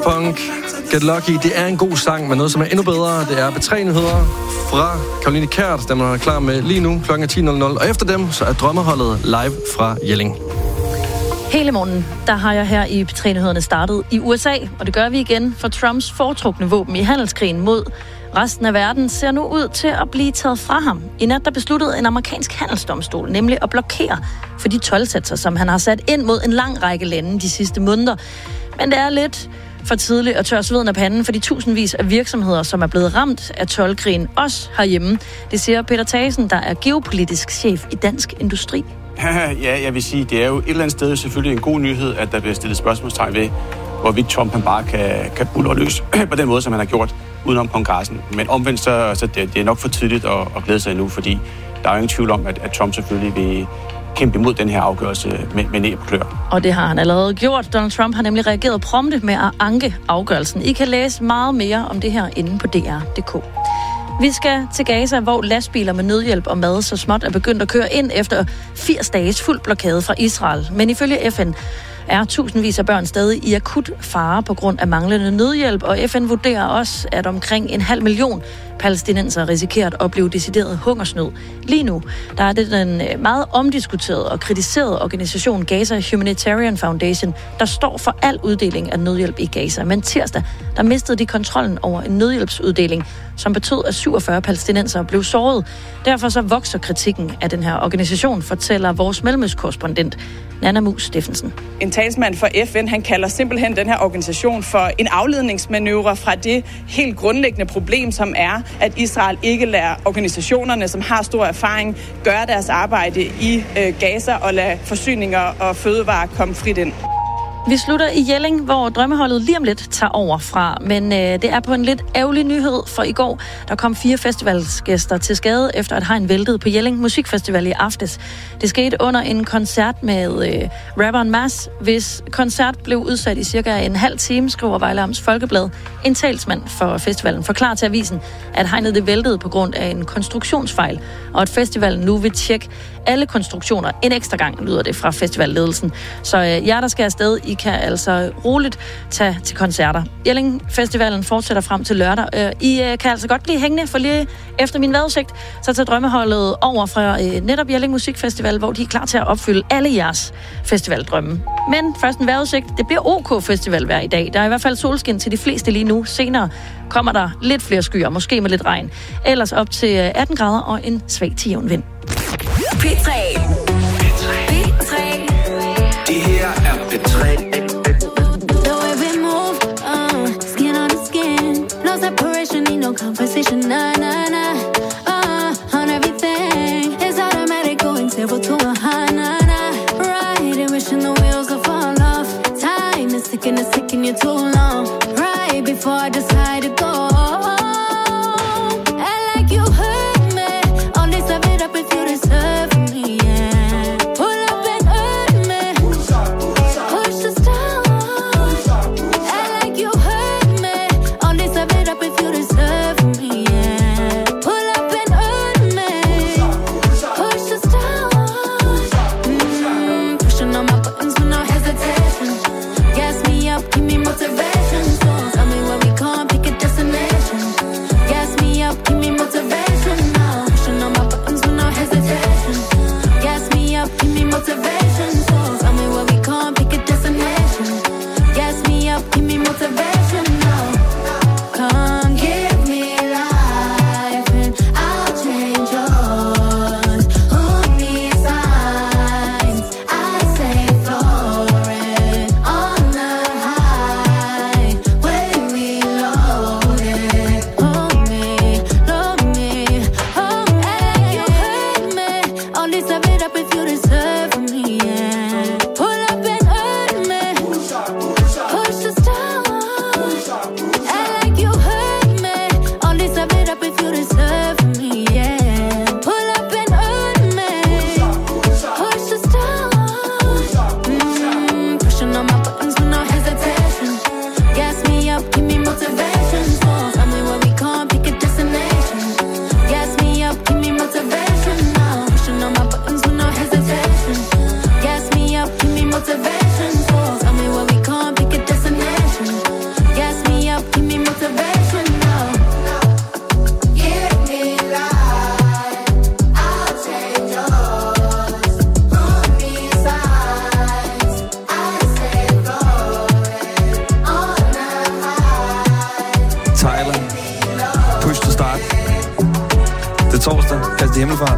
Punk, Get Lucky. Det er en god sang, men noget, som er endnu bedre, det er B3-nyheder fra Caroline Kjært, der man er klar med lige nu kl. 10.00. Og efter dem, så er Drømmeholdet live fra Jelling. Hele morgen, der har jeg her i P3-nyhederne startet i USA, og det gør vi igen, for Trumps foretrukne våben i handelskrigen mod resten af verden ser nu ud til at blive taget fra ham. I nat der besluttede en amerikansk handelsdomstol nemlig at blokere for de toldsatser, som han har sat ind mod en lang række lande de sidste måneder. Men det er lidt for tidligt at tørre sveden af panden for de tusindvis af virksomheder, som er blevet ramt af toldkrigen, også herhjemme. Det siger Peter Thasen, der er geopolitisk chef i Dansk Industri. Ja, jeg vil sige, det er jo et eller andet sted selvfølgelig en god nyhed, at der bliver stillet spørgsmålstegn ved, hvorvidt Trump han bare kan buldre løs på den måde, som han har gjort udenom kongressen. Men omvendt så det er nok for tidligt at glæde sig endnu, fordi der er jo ingen tvivl om, at Trump selvfølgelig vil kæmpe imod den her afgørelse med næb og klør. Og det har han allerede gjort. Donald Trump har nemlig reageret prompte med at anke afgørelsen. I kan læse meget mere om det her inde på dr.dk. Vi skal til Gaza, hvor lastbiler med nødhjælp og mad så småt er begyndt at køre ind efter 80 dages fuld blokade fra Israel. Men ifølge FN er tusindvis af børn stadig i akut fare på grund af manglende nødhjælp, og FN vurderer også, at omkring 500.000 palæstinenser risikerer at opleve decideret hungersnød. Lige nu der er det den meget omdiskuterede og kritiserede organisation Gaza Humanitarian Foundation, der står for al uddeling af nødhjælp i Gaza. Men tirsdag der mistede de kontrollen over en nødhjælpsuddeling, som betød, at 47 palæstinenser blev såret. Derfor så vokser kritikken af den her organisation, fortæller vores mellemøstkorrespondent Nana Mus Steffensen. En talsmand for FN, han kalder simpelthen den her organisation for en afledningsmanøvre fra det helt grundlæggende problem, som er, at Israel ikke lader organisationerne, som har stor erfaring, gøre deres arbejde i Gaza og lade forsyninger og fødevarer komme frit ind. Vi slutter i Jelling, hvor Drømmeholdet lige om lidt tager over fra. Men det er på en lidt ærgerlig nyhed, for i går der kom 4 festivalsgæster til skade, efter at hegn væltede på Jelling Musikfestival i aftes. Det skete under en koncert med rapperen Mads, hvis koncert blev udsat i cirka en halv time, skriver Vejle Amts Folkeblad. En talsmand for festivalen forklarer til avisen, at hegnet det væltede på grund af en konstruktionsfejl, og at festivalen nu vil tjekke alle konstruktioner en ekstra gang, lyder det fra festivalledelsen. Så jer, der skal afsted, I kan altså roligt tage til koncerter. Jelling Festivalen fortsætter frem til lørdag. I kan altså godt blive hængende, for lige efter min vejrudsigt, så tager Drømmeholdet over fra netop Jelling Musikfestival, hvor de er klar til at opfylde alle jeres festivaldrømme. Men først en vejrudsigt. Det bliver OK Festivalvejr i dag. Der er i hvert fald solskin til de fleste lige nu. Senere kommer der lidt flere skyer, måske med lidt regn. Ellers op til 18 grader og en svag til jævn vind. P3. Det her er P3. The way we move, skin on skin. No separation, need no conversation. Nah, nah, nah. On everything, it's automatic, going zero to a high. Nah, nah. Right, and wishing the wheels will fall off. Time is ticking you too long. Right before I decide to go. I like you hurt me. Only serve it up if you deserve me, yeah. torsdag. Kristi Himmelfart.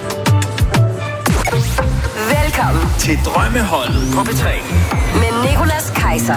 Velkommen til Drømmeholdet på P3 med Nicolas Kaiser.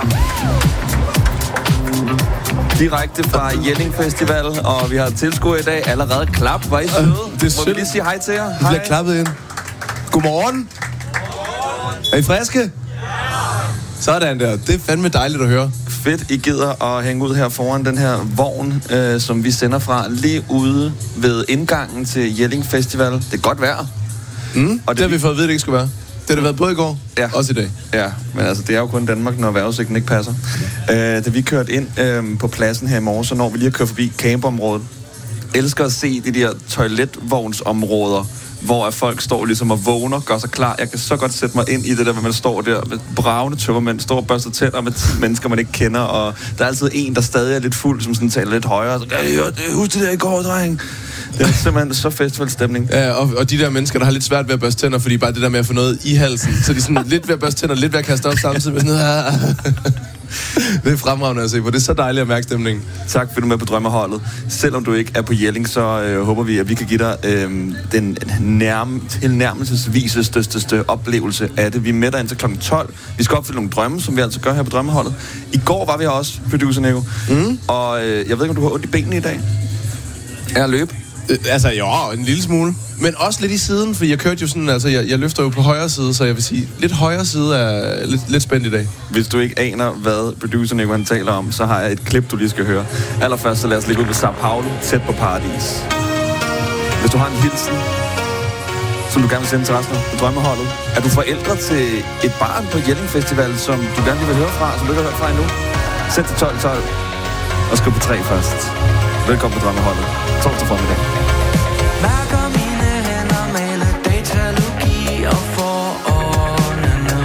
Direkte fra Jelling Festival, og vi har tilskuere i dag. Allerede klap. Var I søde? Må vi lige sige hej til jer? Vi bliver klappet ind. Godmorgen. Er I friske? Sådan der. Det er fandme dejligt at høre. Fedt, I gider at hænge ud her foran den her vogn, som vi sender fra lige ude ved indgangen til Jelling Festival. Det er godt vejr. Og det har vi fået at vide, det ikke skulle være. Det har det været både i går, også i dag. Ja, men altså, det er jo kun Danmark, når vejrudsigten ikke passer. Da vi kørte ind på pladsen her i morgen, så når vi lige at køre forbi campområdet. Elsker at se de der toiletvognsområder, hvor folk står ligesom og vågner, gør sig klar. Jeg kan så godt sætte mig ind i det der, hvor man står der med bravende tømmermænd, står og børster tænder med 10 mennesker, man ikke kender, og der er altid en, der stadig er lidt fuld, som sådan taler lidt højere. Så, husk det der i går, dreng. Det er simpelthen så festivalstemning. Ja, og de der mennesker, der har lidt svært ved at børste tænder, fordi bare det der med at få noget i halsen, så de er sådan lidt ved at børste tænder, lidt ved at kaste op samtidig med sådan noget. Det er fremragende at se på. Det er så dejligt at mærke stemningen. Tak fordi du er med på Drømmeholdet. Selvom du ikke er på Jelling, så håber vi, at vi kan give dig den tilnærmelsesviseste oplevelse af det. Vi er med dig indtil kl. 12. Vi skal opfylde nogle drømme, som vi altså gør her på Drømmeholdet. I går var vi her også, producer Nico. Og jeg ved ikke, om du har ondt i benene i dag? Er at løbe? Altså, jo, en lille smule. Men også lidt i siden, for jeg kørte jo sådan, altså, jeg løfter jo på højre side, så jeg vil sige, lidt højre side er lidt spændt i dag. Hvis du ikke aner, hvad producer Nico han taler om, så har jeg et klip, du lige skal høre. Allerførst, så lad os ligge ud ved Sao Paulo, tæt på Paradis. Hvis du har en hilsen, som du gerne vil sende til resten af Drømmeholdet, er du forældre til et barn på Jelling Festival, som du gerne vil høre fra, som du ikke har hørt fra endnu, sæt til 12 og skriv på 3 først. Velkommen på Drømmeholdet. Torsdag formiddag. Mærker mine hænder male datalogi og forordnende.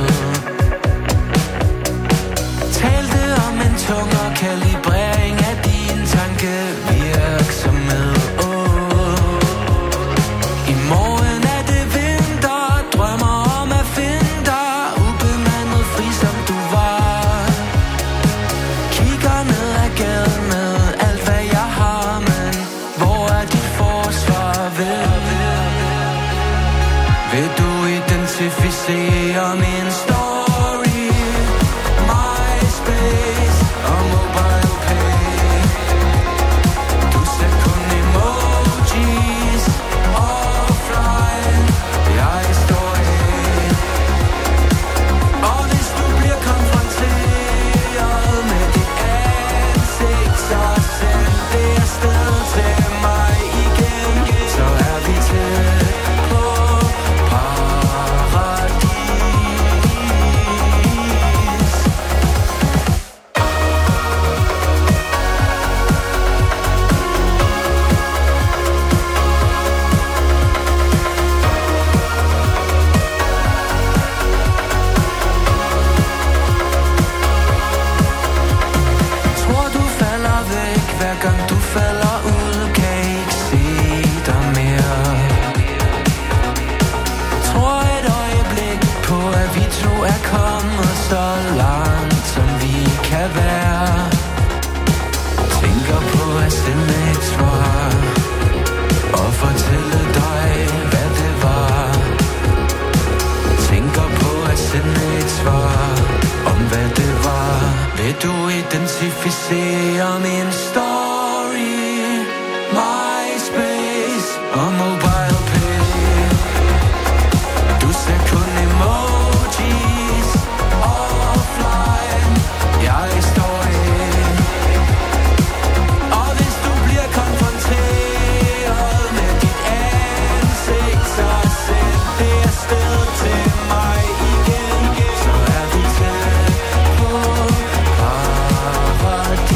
Talte om en tungere kalibrering af din tankevirksomhed. I morgen er det vinter, drømmer om at finde dig, ubemandet fri som du var. Kigger ned ad gaden med alt hvad jeg har, men hvor er dit forsvar ved? Vil du identificere min story? MySpace og MobilePay. Du ser kun emojis offline. Jeg står af. Og hvis du bliver konfronteret med dit ansigt, så send det afsted til mig igen. Så er vi tæt på paradis. Tror du falder væk, hver gang du falder ud, kan ikke se dig mere. Tror et øjeblik på, at vi to er kommet så langt, som vi kan være. Tænker på at sende et svar og fortælle dig, hvad det var. Tænker på at sende et svar om hvad det var. Vil du identificere min story? MySpace og MobilePay. Du ser kun emojis offline. Jeg står af. Og hvis du bliver konfronteret med dit ansigt, så send det afsted til mig igen. Så er vi tæt på paradis.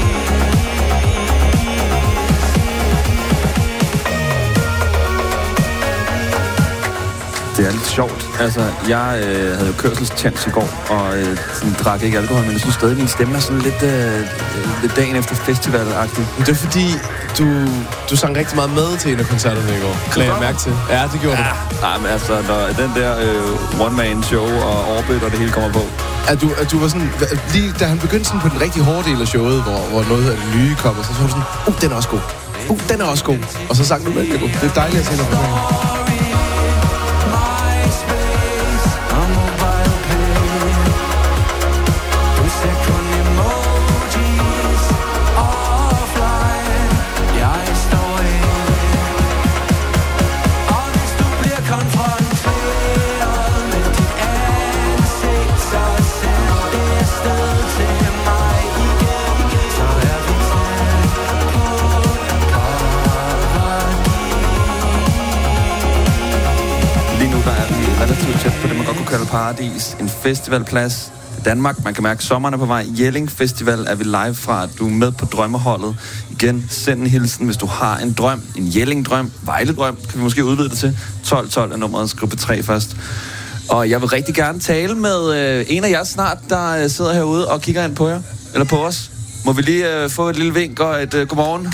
Det er lidt sjovt. Altså, jeg havde jo kørselstjans i går, og sådan, drak ikke alkohol, men jeg synes stadig, min stemme er sådan lidt dagen efter festival-agtig. Det er fordi, du sang rigtig meget med til en af koncerterne i går. Lagde jeg mærke til. Ja, det gjorde du. Nej, men altså, når den der one-man-show og Orbit og det hele kommer på. At du var sådan, lige da han begyndte sådan på den rigtig hårde del af showet, hvor noget af det nye kom, så var du sådan, den er også god. Den er også god. Og så sang du med, Nico. Det er dejligt at se dig på den. relativt tæt på det, man godt kunne kalde paradis. En festivalplads i Danmark. Man kan mærke, sommeren er på vej. Jelling Festival er vi live fra. Du er med på drømmeholdet. Igen, send en hilsen, hvis du har en drøm. En Jelling-drøm. Vejle-drøm. Kan vi måske udvide det til. 1212 er nummeret. Skriv på 3 først. Og jeg vil rigtig gerne tale med en af jer snart, der sidder herude og kigger ind på jer. Eller på os. Må vi lige få et lille vink og et godmorgen?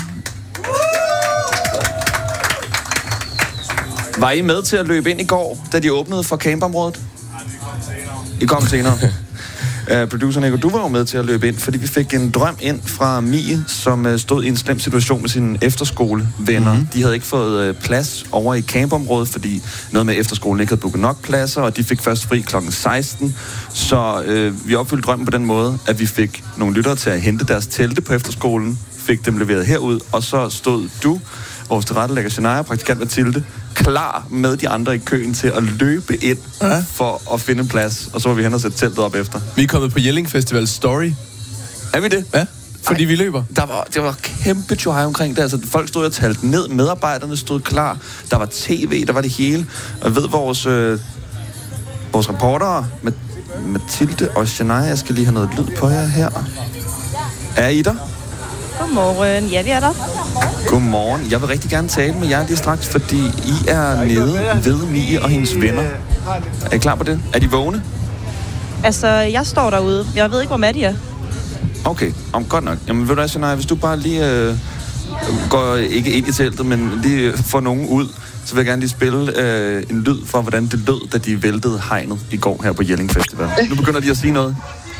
Var I med til at løbe ind i går, da de åbnede for campområdet? I kom senere. Producer Nico, du var jo med til at løbe ind, fordi vi fik en drøm ind fra Mie, som stod i en slem situation med sine efterskolevenner. Mm-hmm. De havde ikke fået plads over i campområdet, fordi noget med efterskolen ikke havde booket nok pladser, og de fik først fri kl. 16. Så vi opfyldte drømmen på den måde, at vi fik nogle lyttere til at hente deres telte på efterskolen, fik dem leveret herud, og så stod du, vores tilrettelægger Shania, praktikant Mathilde, klar med de andre i køen til at løbe ind for at finde en plads. Og så var vi hen og sætte teltet op efter. Vi er kommet på Jelling Festival Story. Er vi det? Ja, fordi vi løber. Det var kæmpe tjohej omkring det. Altså, folk stod og talte ned, medarbejderne stod klar. Der var tv, der var det hele. Og jeg ved, vores reportere, Mathilde og Shania, jeg skal lige have noget lyd på jer her. Er I der? Godmorgen. Ja, vi er der. Godmorgen. Jeg vil rigtig gerne tale med jer lige straks, fordi I er nede ved Mie og hendes venner. Er I klar på det? Er de vågne? Altså, jeg står derude. Jeg ved ikke, hvor Maddie er. Okay, godt nok. Jamen, ved du hvad, Shania, hvis du bare lige går ikke ind i teltet, men lige får nogen ud, så vil jeg gerne lige spille en lyd for, hvordan det lød, da de væltede hegnet i går her på Jelling Festival. Nu begynder de at sige noget.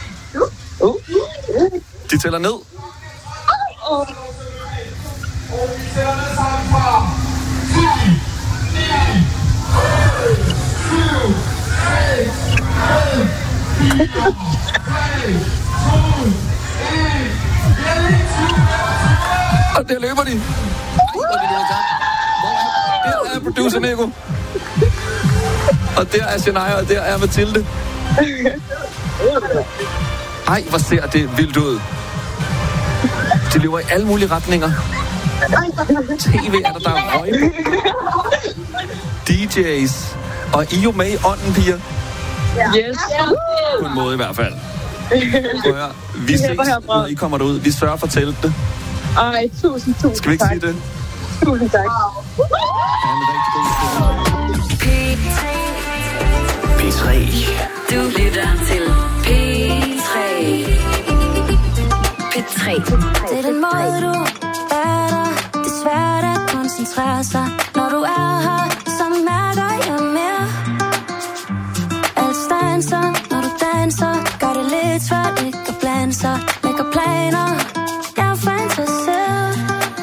De tæller ned. Og der løber de. Der er producer Nico. Og der er Shania, og der er Mathilde. Ej, hvor ser det vildt ud. De løber i alle mulige retninger. TV er der er røg. DJ's. Og I er jo med i ånden, piger. Yes. På en måde i hvert fald. Vi ses, når I kommer derud. Vi sørger for teltet. Ej, tusind tak. Skal vi ikke sige det? Tusind tak. Ha' en rigtig god P3. Du lytter til P3. P3. Det er den måde, du er der. Det er svært at koncentrere sig, når du er her, så mærker jeg mere. Alt stanser, når du danser, gør det lidt svært ikke at blande sig. Lægger planer, jeg er fantaseret.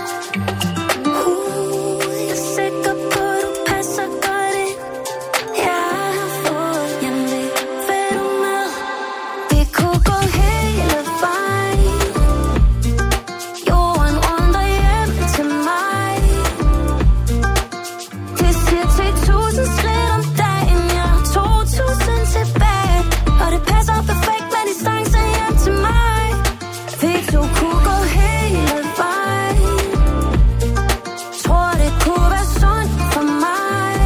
Jeg er sikker på, du passer godt ind. Jeg har fået hjemlig, vil du med? Vi kunne gå hele vejen. Jorden runder hjem til mig. Vi siger 10.000 skridt om dagen, jeg har 2.000 tilbage. Og det passer perfekt med distance hjem til mig. Vi to kunne gå hele vejen. Tror det kunne være sundt for mig.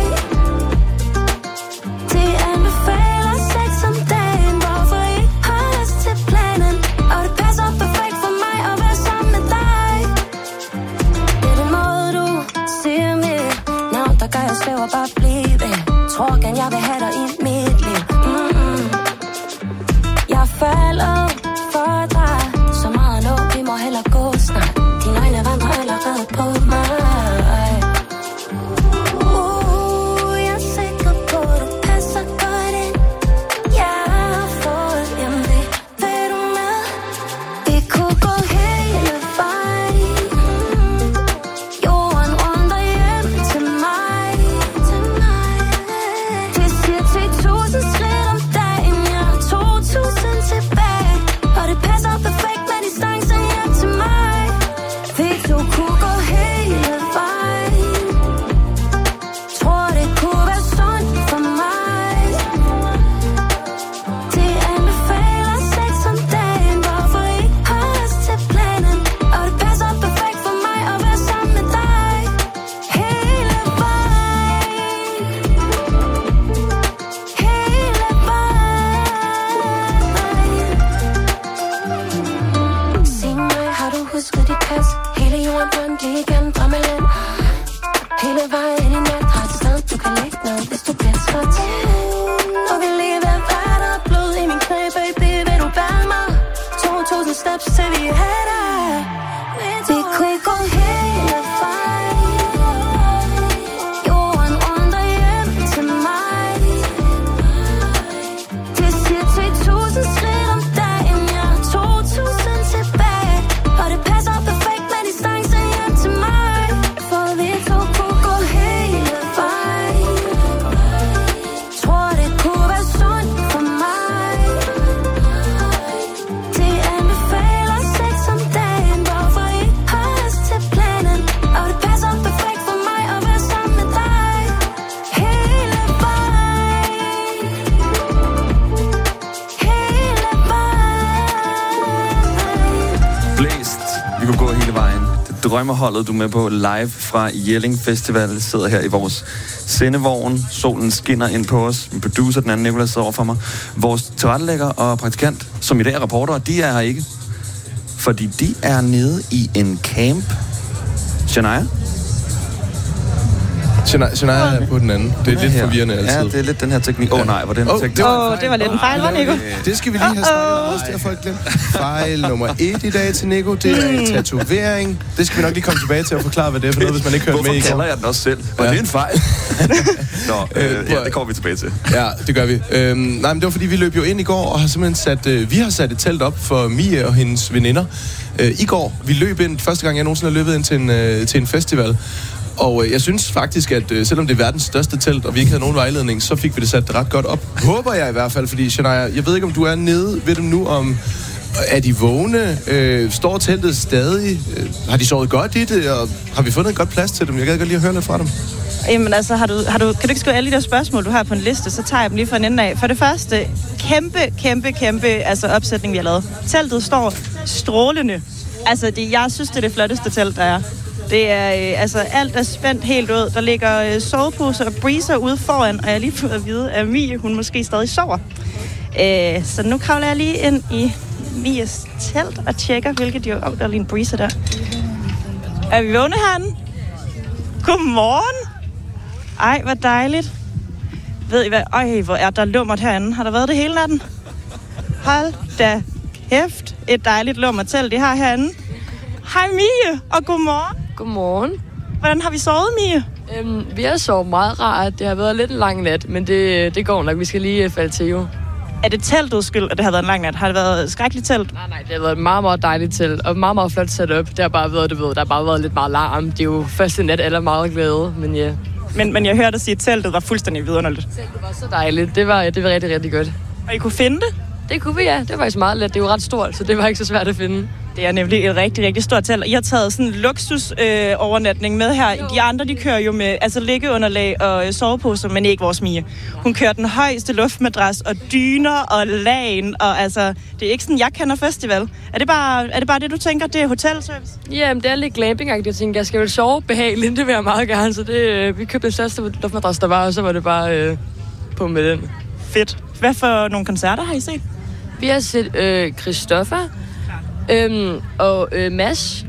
De anbefaler sex om dagen, hvorfor I har lyst til planen. Og det passer perfekt for mig at være sammen med dig. Det er den måde du siger mit navn, der gør jeg svæver bare blive. Tror gerne jeg vil have dig i mit liv. Jeg falder for dig så meget nu, vi må hellere gå snart. Dine øjne vandrer allerede på mig. Jeg er sikker på, du passer godt ind. Jeg har fået hjemlig, vil du med? Vi kunne gå hele vejen. Drømmeholdet, du er med på live fra Jelling Festival. Sidder her i vores sendevogn. Solen skinner ind på os. Min producer, den anden Nicolas, sidder over for mig. Vores tilrettelægger og praktikant, som i dag er reporter, de er her ikke. Fordi de er nede i en camp. Shania? Shania er på den anden. Det er lidt forvirrende altid. Ja, det er lidt den her teknik. Nej, hvor den teknik. Det var lidt en fejl, var Nico? Det skal vi lige have snakket om også, det har folk glemt. Fejl nummer 1 i dag til Nico, det er en tatovering. Det skal vi nok lige komme tilbage til at forklare, hvad det er for noget, hvis man ikke hørte med i går. Hvorfor kalder jeg den også selv? Og det er en fejl. Det kommer vi tilbage til. Ja, det gør vi. Nej, men det var fordi, vi løb jo ind i går og har simpelthen sat et telt op for Mie og hendes veninder. I går, vi løb ind, første gang jeg nogensinde har løbet ind til en festival. Og jeg synes faktisk, at selvom det er verdens største telt, og vi ikke havde nogen vejledning, så fik vi det sat ret godt op. Håber jeg i hvert fald, fordi Shania, jeg ved ikke, om du er nede ved dem nu, er de vågne? Står teltet stadig? Har de sovet godt i det? Og har vi fundet et godt plads til dem? Jeg gad godt lige at høre lidt fra dem. Jamen altså, kan du ikke skrive alle de der spørgsmål, du har på en liste, så tager jeg dem lige fra en ende af. For det første, kæmpe altså opsætning, vi har lavet. Teltet står strålende. Altså, jeg synes, det er det flotteste telt, der er. Det er, alt er spændt helt ud. Der ligger soveposer og breezer ude foran, og jeg har lige fået at vide, at Mie, hun måske stadig sover. Så nu kravler jeg lige ind i Mies telt og tjekker, hvilket jo... der er lige en breezer der. Er vi vågne herinde? Godmorgen! Ej, hvor dejligt. Ved I hvad? Hvor er der lummert herinde. Har der været det hele natten? Hold da kæft. Et dejligt lummertelt, I har herinde. Hej Mie, og godmorgen. Godmorgen. Hvordan har vi sovet, Mie? Vi har sovet meget rart. Det har været lidt en lang nat, men det går nok. Vi skal lige falde til jo. Er det teltets skyld, at det har været en lang nat? Har det været et skrækkeligt telt? Nej, det har været et meget, meget dejligt telt, og meget, meget flot setup. Det har bare været, der har bare været lidt meget larm. Det er jo første nat, alle er meget glade, men ja. Men jeg hørte dig sige, at teltet var fuldstændig vidunderligt. Teltet var så dejligt. Det var rigtig, rigtig godt. Og I kunne finde det? Det kunne vi, ja. Det var faktisk meget let. Det er jo ret stort, så det var ikke så svært at finde. Det er nemlig et rigtig, rigtig stort telt. I har taget sådan en luksus-overnatning med her. De andre, de kører jo med liggeunderlag og soveposer, men ikke vores Mie. Hun kører den højeste luftmadras og dyner og lagen, og det er ikke sådan, jeg kender festival. Er det bare det, du tænker, det er hotelservice? Jamen, det er lidt glamping-agtigt. Jeg tænker, jeg skal vel sove behageligt, det vil jeg meget gerne. Så vi købte den største luftmadras, der var, og så var det bare på med den. Fedt. Hvad for nogle koncerter har I set? Vi har set Christoffer, og Mads.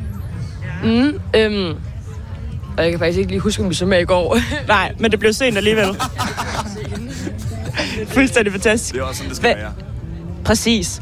Og jeg kan faktisk ikke lige huske, om vi så med i går. Nej, men det blev sent alligevel. Fuldstændig fantastisk. Det er også sådan, det skal være. Præcis.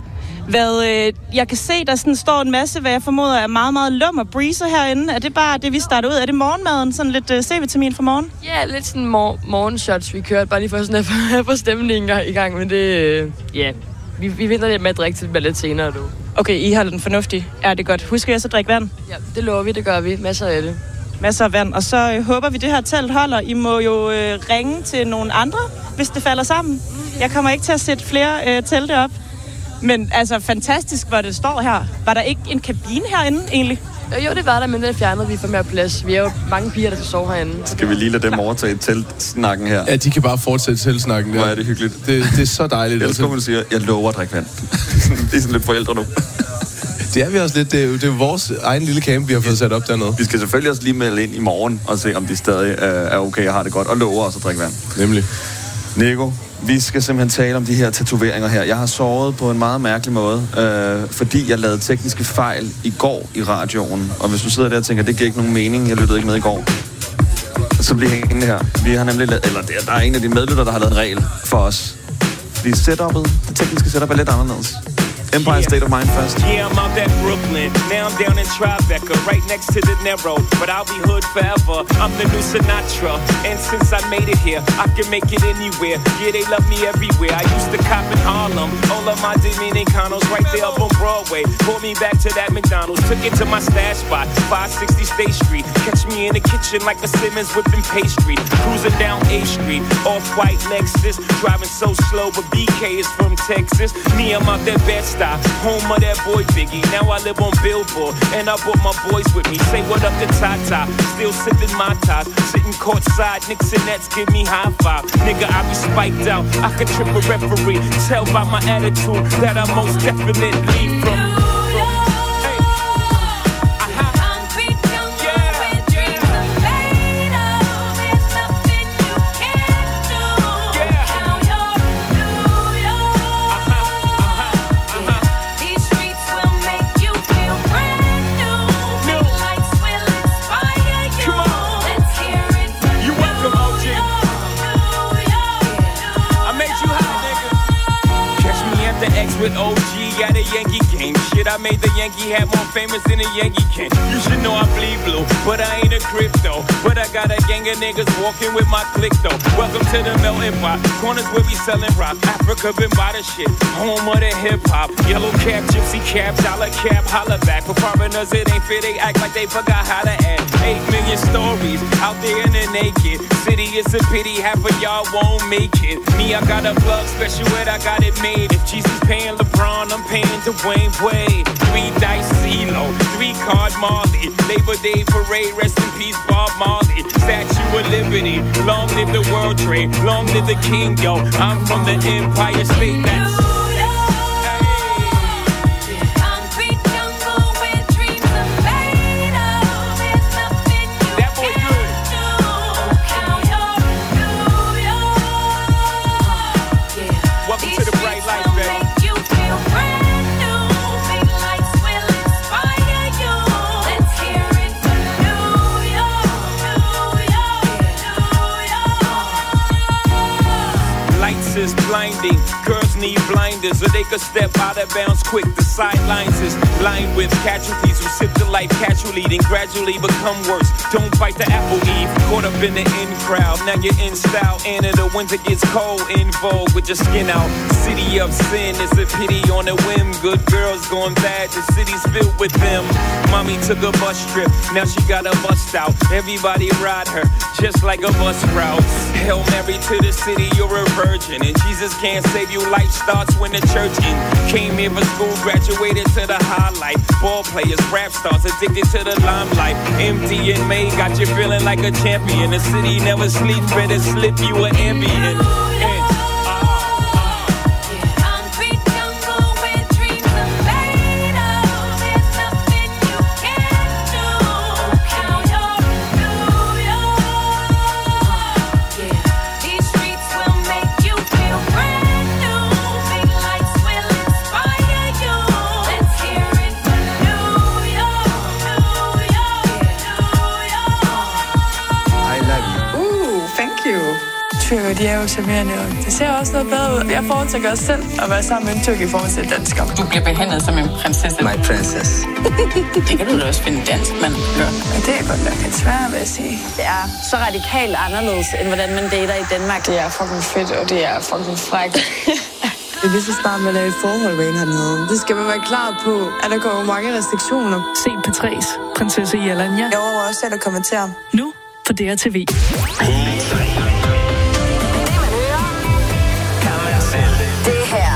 Jeg kan se, der sådan står en masse, hvad jeg formoder er meget, meget lummer breezer herinde. Er det bare det, vi starter ud? Er det morgenmaden? Sådan lidt C-vitamin for morgen? Ja, lidt sådan morgenshots, vi kørte. Bare lige for sådan at få stemningen i gang. Men det, vi vinder lidt med at drikke til det lidt senere, du. Okay, I holder den fornuftig. Er det godt? Husker jeg så at drikke vand? Ja, det lover vi, det gør vi. Masser af det. Masser af vand. Og så håber vi, det her telt holder. I må jo ringe til nogle andre, hvis det falder sammen. Jeg kommer ikke til at sætte flere telte op. Men fantastisk, hvor det står her. Var der ikke en kabine herinde, egentlig? Jo, det var der, men den fjernede vi for mere plads. Vi er jo mange piger, der skal sove herinde. Skal vi lige lade dem overtage teltsnakken her? Ja, de kan bare fortsætte teltsnakken. Hvor er det hyggeligt. Det er så dejligt. Ellers kommer man siger, jeg lover at drikke vand. Det er sådan lidt forældre nu. Det er vi også lidt. Det er jo vores egen lille camp, vi har fået sat op dernede. Vi skal selvfølgelig også lige melde ind i morgen og se, om de stadig er okay og har det godt. Og lover også at drikke vand. Nemlig. Nico, vi skal simpelthen tale om de her tatoveringer her. Jeg har sovet på en meget mærkelig måde, fordi jeg lavede tekniske fejl i går i radioen. Og hvis du sidder der og tænker, det giver ikke nogen mening, jeg lyttede ikke med i går, så bliver hængende her. Vi har nemlig der er en af de medlytter, der har lavet en regel for os. Fordi det tekniske setup er lidt anderledes. Empire State of Mind first. Yeah, I'm out at Brooklyn. Now I'm down in Tribeca, right next to the Narrow. But I'll be hood forever. I'm the new Sinatra. And since I made it here, I can make it anywhere. Yeah, they love me everywhere. I used to cop in Harlem. All of my Dominicanos right there up on Broadway. Pulled me back to that McDonald's. Took it to my stash spot, 560 State Street. Catch me in the kitchen like a Simmons whipping pastry. Cruising down A Street, off-white Lexus. Driving so slow, but BK is from Texas. Me, I'm out that Bed-Stuy. Home of that boy Biggie. Now I live on Billboard, and I brought my boys with me. Say what up to Tata. Still sipping my ties. Sitting courtside, Knicks and Nets give me high five. Nigga, I be spiked out. I could trip a referee. Tell by my attitude that I most definitely from. with OG at a Yankee game. Shit, I made the Yankee hat more famous than a Yankee can. You should know I bleed blue, but I ain't a crypto. But I got a gang of niggas walking with my click though. Welcome to the melting pot. Corners where we selling rock. Africa been by the shit. Home of the hip hop. Yellow cap, gypsy cap, dollar cap, holla back. For foreigners it ain't fair, they act like they forgot how to act. 8 million stories out there in the naked city. It's a pity half of y'all won't make it. Me, I got a plug special ed, I got it made. If Jesus paying LeBron, I'm paying Dwayne Wade. 3 dice CeeLo, 3 card Marley. Labor Day parade, rest in peace Bob Marley. Statue of Liberty, long live the World Trade, long live the King, yo. I'm from the Empire State. That's is blinding. Girls need blinders so they could step out of bounds quick. The sidelines is lined with casualties who sip the life casually, then gradually become worse. Don't fight the apple eve. Caught up in the in crowd. Now you're in style. And in the winter gets cold. In vogue with your skin out. City of sin. It's a pity on a whim. Good girls going bad. The city's filled with them. Mommy took a bus trip. Now she got a bust out. Everybody ride her just like a bus route. Hail Mary to the city. You're a virgin. And Jesus can't save you. Life starts when the church in. Came here for school, graduated to the highlight. Ball players, rap stars, addicted to the limelight. Empty and May got you feeling like a champion. The city never sleeps, better slip you an ambient. De er jo charmerende, og det ser også noget bedre ud. Jeg foretrækker også selv at være sammen med en tyrk i forhold til dansker. Du bliver behandlet som en prinsesse. My princess. Det kan du da også finde dansk, mand. Ja. Det er godt nok lidt svært, vil jeg sige. Det er så radikalt anderledes, end hvordan man dater i Danmark. Det er fucking fedt, og det er fucking frækt. Det er lige så snart, man er i forhold med en hernede. Det skal man være klar på, at der går mange restriktioner. Se P3's prinsesse Jelanja. Jeg overvejer også selv at kommentere. Nu på DRTV. Det her.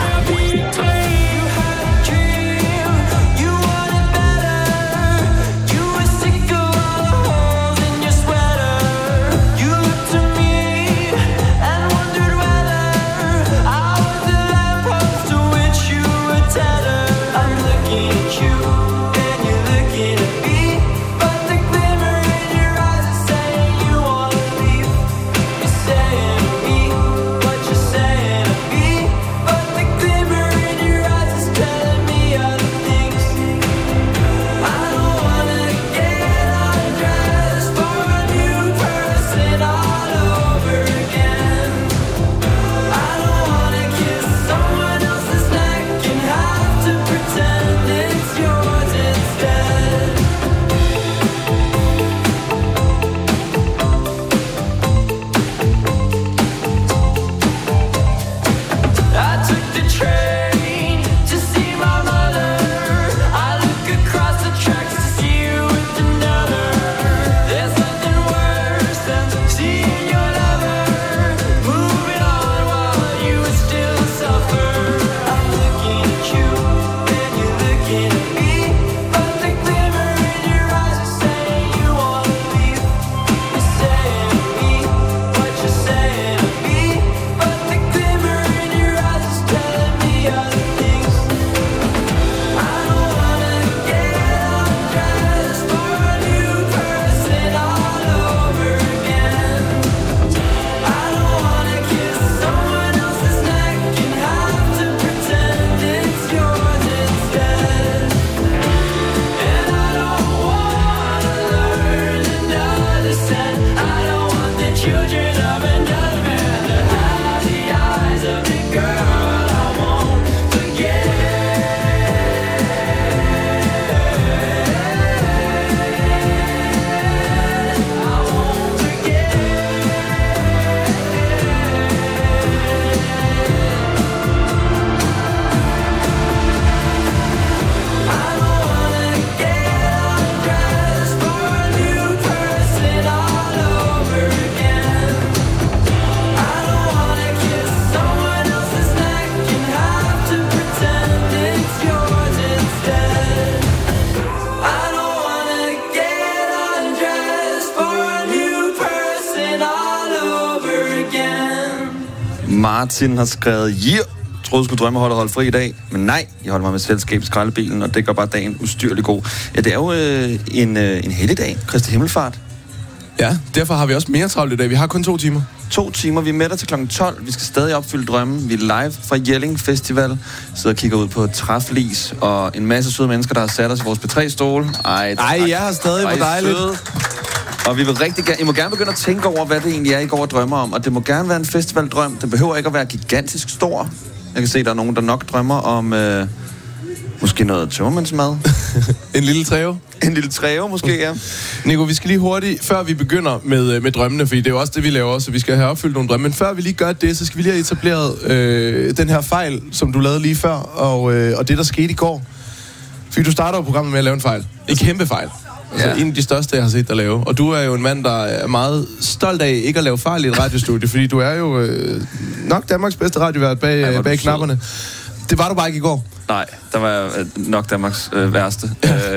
Martin har skrevet, troede skulle drømmeholdet holde fri i dag, men nej, jeg holder mig med selskab i skraldebilen, og det gør bare dagen ustyrligt god. Ja, det er jo en helligdag, Kristi Himmelfart. Ja, derfor har vi også mere travlt i dag. Vi har kun 2 timer. 2 timer. Vi er med dig til kl. 12. Vi skal stadig opfylde drømmen. Vi er live fra Jelling Festival. Sidder og kigger ud på træflis og en masse søde mennesker, der har sat os i vores P3-stol. Ej, jeg har stadig på dejligt. Og vi vil rigtig gerne, I må gerne begynde at tænke over, hvad det egentlig er, I går og drømmer om. Og det må gerne være en festivaldrøm. Det behøver ikke at være gigantisk stor. Jeg kan se, der er nogen, der nok drømmer om måske noget tømmermandsmad. En lille træve. En lille træve, måske, ja. Nico, vi skal lige hurtigt, før vi begynder med drømmene, fordi det er jo også det, vi laver, så vi skal have opfyldt nogle drømme. Men før vi lige gør det, så skal vi lige have etableret den her fejl, som du lavede lige før, og det, der skete i går. Fordi du starter jo programmet med at lave en fejl. En kæmpe fejl. Altså en af de største, jeg har set dig lave. Og du er jo en mand, der er meget stolt af ikke at lave fejl i et radiostudie, fordi du er jo nok Danmarks bedste radiovært bag knapperne. Det var du bare ikke i går. Nej, der var nok Danmarks værste.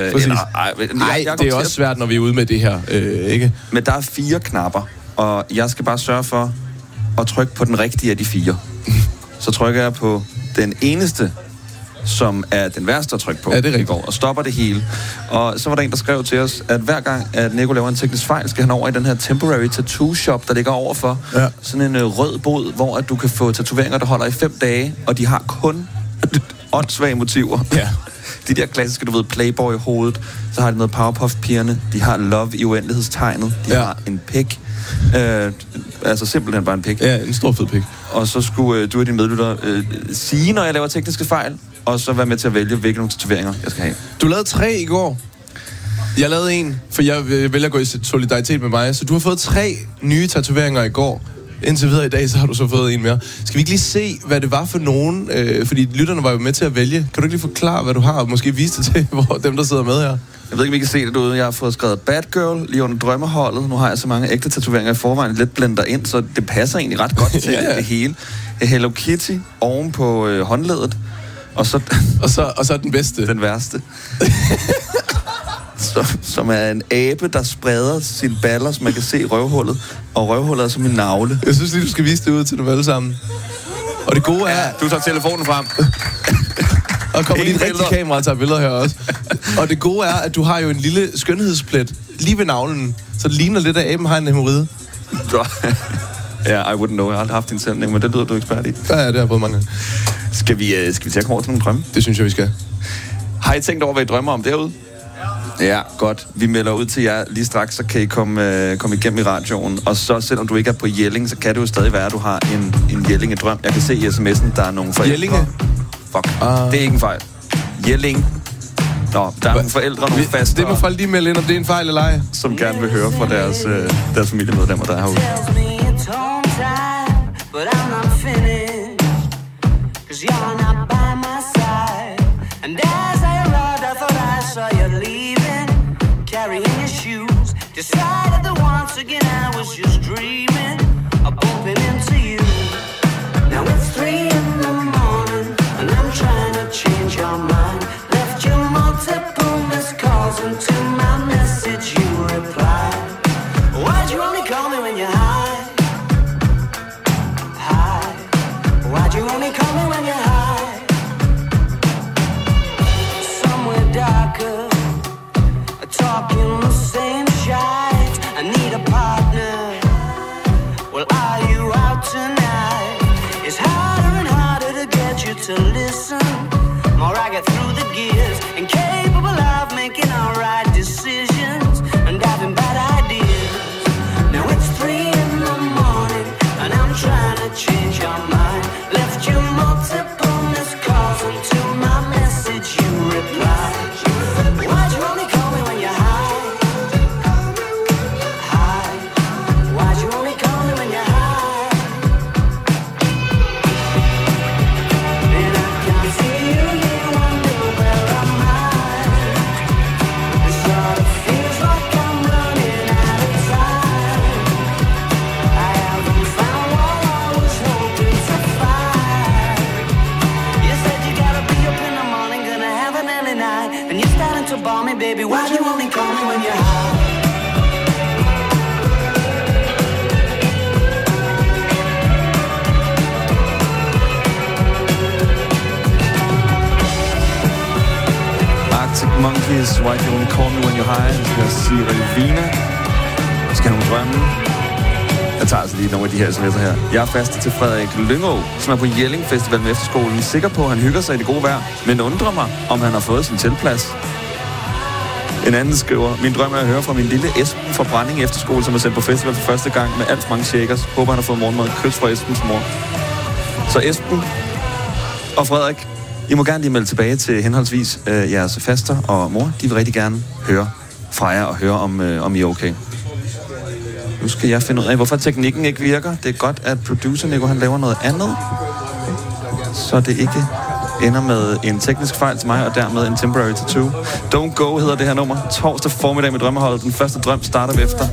Nej, det er også svært, når vi er ude med det her, ikke? Men der er 4 knapper, og jeg skal bare sørge for at trykke på den rigtige af de 4. Så trykker jeg på den eneste, som er den værste at trykke på i går, og stopper det hele. Og så var der en, der skrev til os, at hver gang, at Nico laver en teknisk fejl, skal han over i den her temporary tattoo shop, der ligger overfor. Ja. Sådan en rød bod, hvor at du kan få tatoveringer, der holder i 5 dage, og de har kun åndssvage motiver. Ja. De der klassiske, du ved, Playboy i hovedet, så har de noget Powerpuff-pigerne, de har love i uendelighedstegnet, de har en pik. Altså simpelthen bare en pik. Ja, en stor fed pik. Og så skulle du og dine medlyttere sige, når jeg laver tekniske fejl, og så være med til at vælge, hvilke nogle tatoveringer jeg skal have. Du lavede 3 i går. Jeg lavede 1, for jeg vælger at gå i solidaritet med mig. Så du har fået 3 nye tatoveringer i går. Indtil videre i dag, så har du så fået 1 mere. Skal vi ikke lige se, hvad det var for nogen? Fordi lytterne var jo med til at vælge. Kan du ikke lige forklare, hvad du har, og måske vise det til dem, der sidder med her? Jeg ved ikke, om I kan se det derude. Jeg har fået skrevet Bad Girl lige under drømmeholdet. Nu har jeg så mange ægte tatoveringer i forvejen, lidt blender ind, så det passer egentlig ret godt til det hele. Hello Kitty oven på håndledet. Og så den bedste. Den værste. Som er en abe, der spreder sine baller, så man kan se røvhullet. Og røvhullet er som en navle. Jeg synes lige, du skal vise det ud til dem alle sammen. Og det gode er... Ja, du tager telefonen frem. Og kommer lige et rigtigt kamera og tager billeder her også. Og det gode er, at du har jo en lille skønhedsplet lige ved navlen. Så det ligner lidt, at aben har en hæmoride. Ja, I wouldn't know. Jeg har aldrig haft din sendning, men det lyder du ekspert i. Ja, det har jeg prøvet mange gange. Skal vi til at komme over til nogle drømme? Det synes jeg, vi skal. Har I tænkt over, hvad I drømmer om derude? Ja, godt. Vi melder ud til jer lige straks, så kan I komme igennem i radioen. Og så, selvom du ikke er på Jelling, så kan det jo stadig være, at du har en Jellinge-drøm. Jeg kan se i sms'en, der er nogle forældre. Jellinge? Fuck, det er ikke en fejl. Jelling. Nå, der er nogle forældre, nogle faste. Det må folk lige melde ind, om det er en fejl eller ej. Som gerne vil høre fra deres familiemedlemmer, der er herude. Carrying your shoes, decided that once again I was just dreaming of bumping into you. Now it's 3 in the morning and I'm trying to change your mind. Left you multiple missed calls and to my message you replied. Why'd you only call me when you're high? High. Why'd you only call me when you're high? Somewhere darker, talking the same shite. Monkeys, Why You Only Call Me When You're High. Vi skal sige Revina. Vi skal have nogle drømme. Jeg tager altså lige nogle af de her sms'er her. Jeg er fast til Frederik Lyngå, som er på Jelling Festival med efterskolen. Sikker på, at han hygger sig i det gode vejr, men undrer mig, om han har fået sin teltplads. En anden skriver, min drøm er at høre fra min lille Esben fra Branding Efterskole, som er sendt på festival for første gang med alt for mange shakers. Håber, han har fået morgenmad. Kys fra Esbens mor. Så Esben og Frederik, I må gerne lige melde tilbage til henholdsvis jeres faster og mor. De vil rigtig gerne høre fra jer og høre, om I er okay. Nu skal jeg finde ud af, hvorfor teknikken ikke virker. Det er godt, at producer Nico, han laver noget andet, så det ikke ender med en teknisk fejl til mig, og dermed en temporary tattoo. Don't Go hedder det her nummer. Torsdag formiddag med Drømmeholdet. Den første drøm starter vi efter.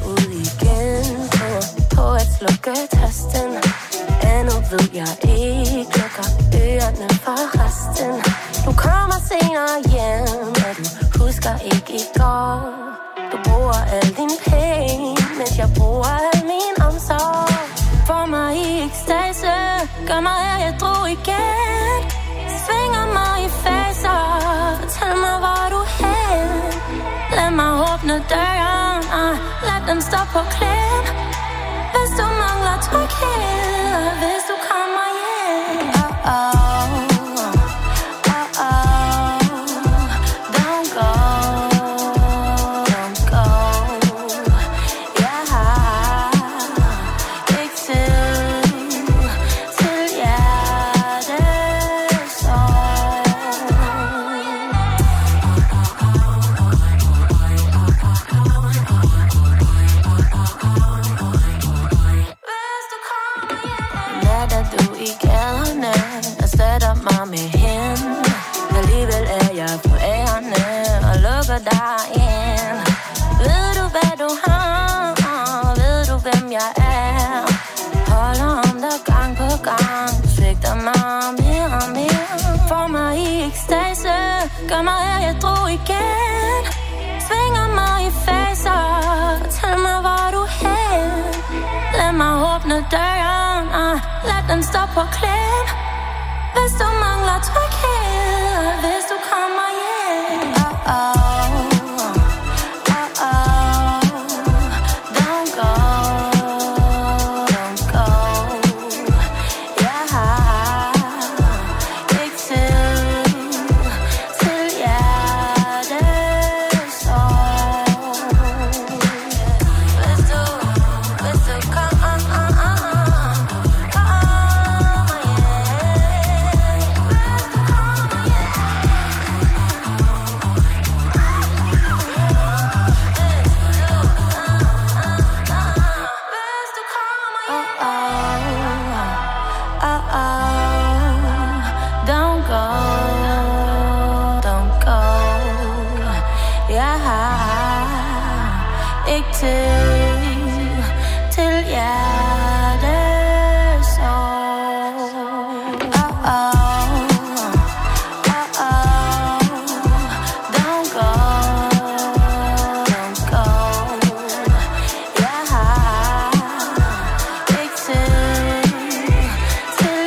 På at slukke tasten. Endnu ved jeg ikke, lukker ørerne for resten. Du kommer senere hjem, og du husker ikke i går. Du bruger al din penge, mens jeg bruger al min omsorg. Får mig i ekstase, gør mig af, jeg drog igen. Svinger mig i faser, fortæl mig, hvor du hen. Lad mig åbne døren, og lad den stå på klem. Hvis du mangler tryghed, hvis du kommer hjem. Don't go, don't go. Jeg har ikke tid til mig med hende. Alligevel er jeg på ærende og lukker dig ind. Ved du hvad du har? Ved du hvem jeg er? Holder om dig gang på gang. Svigter mig mere og mere. Får mig i ekstase. Gør mig af, jeg drog igen. Svinger mig i faser. Fortæl mig hvor du hen. Lad mig åbne døren og lad den stå på klem. Hvis du mangler tryghed, hvis du kommer hjem. Don't go, don't go. Jeg har ikke tid til hjertesorg. Hvis du kommer til hjertesorg. Don't go, don't go. Jeg har ikke tid til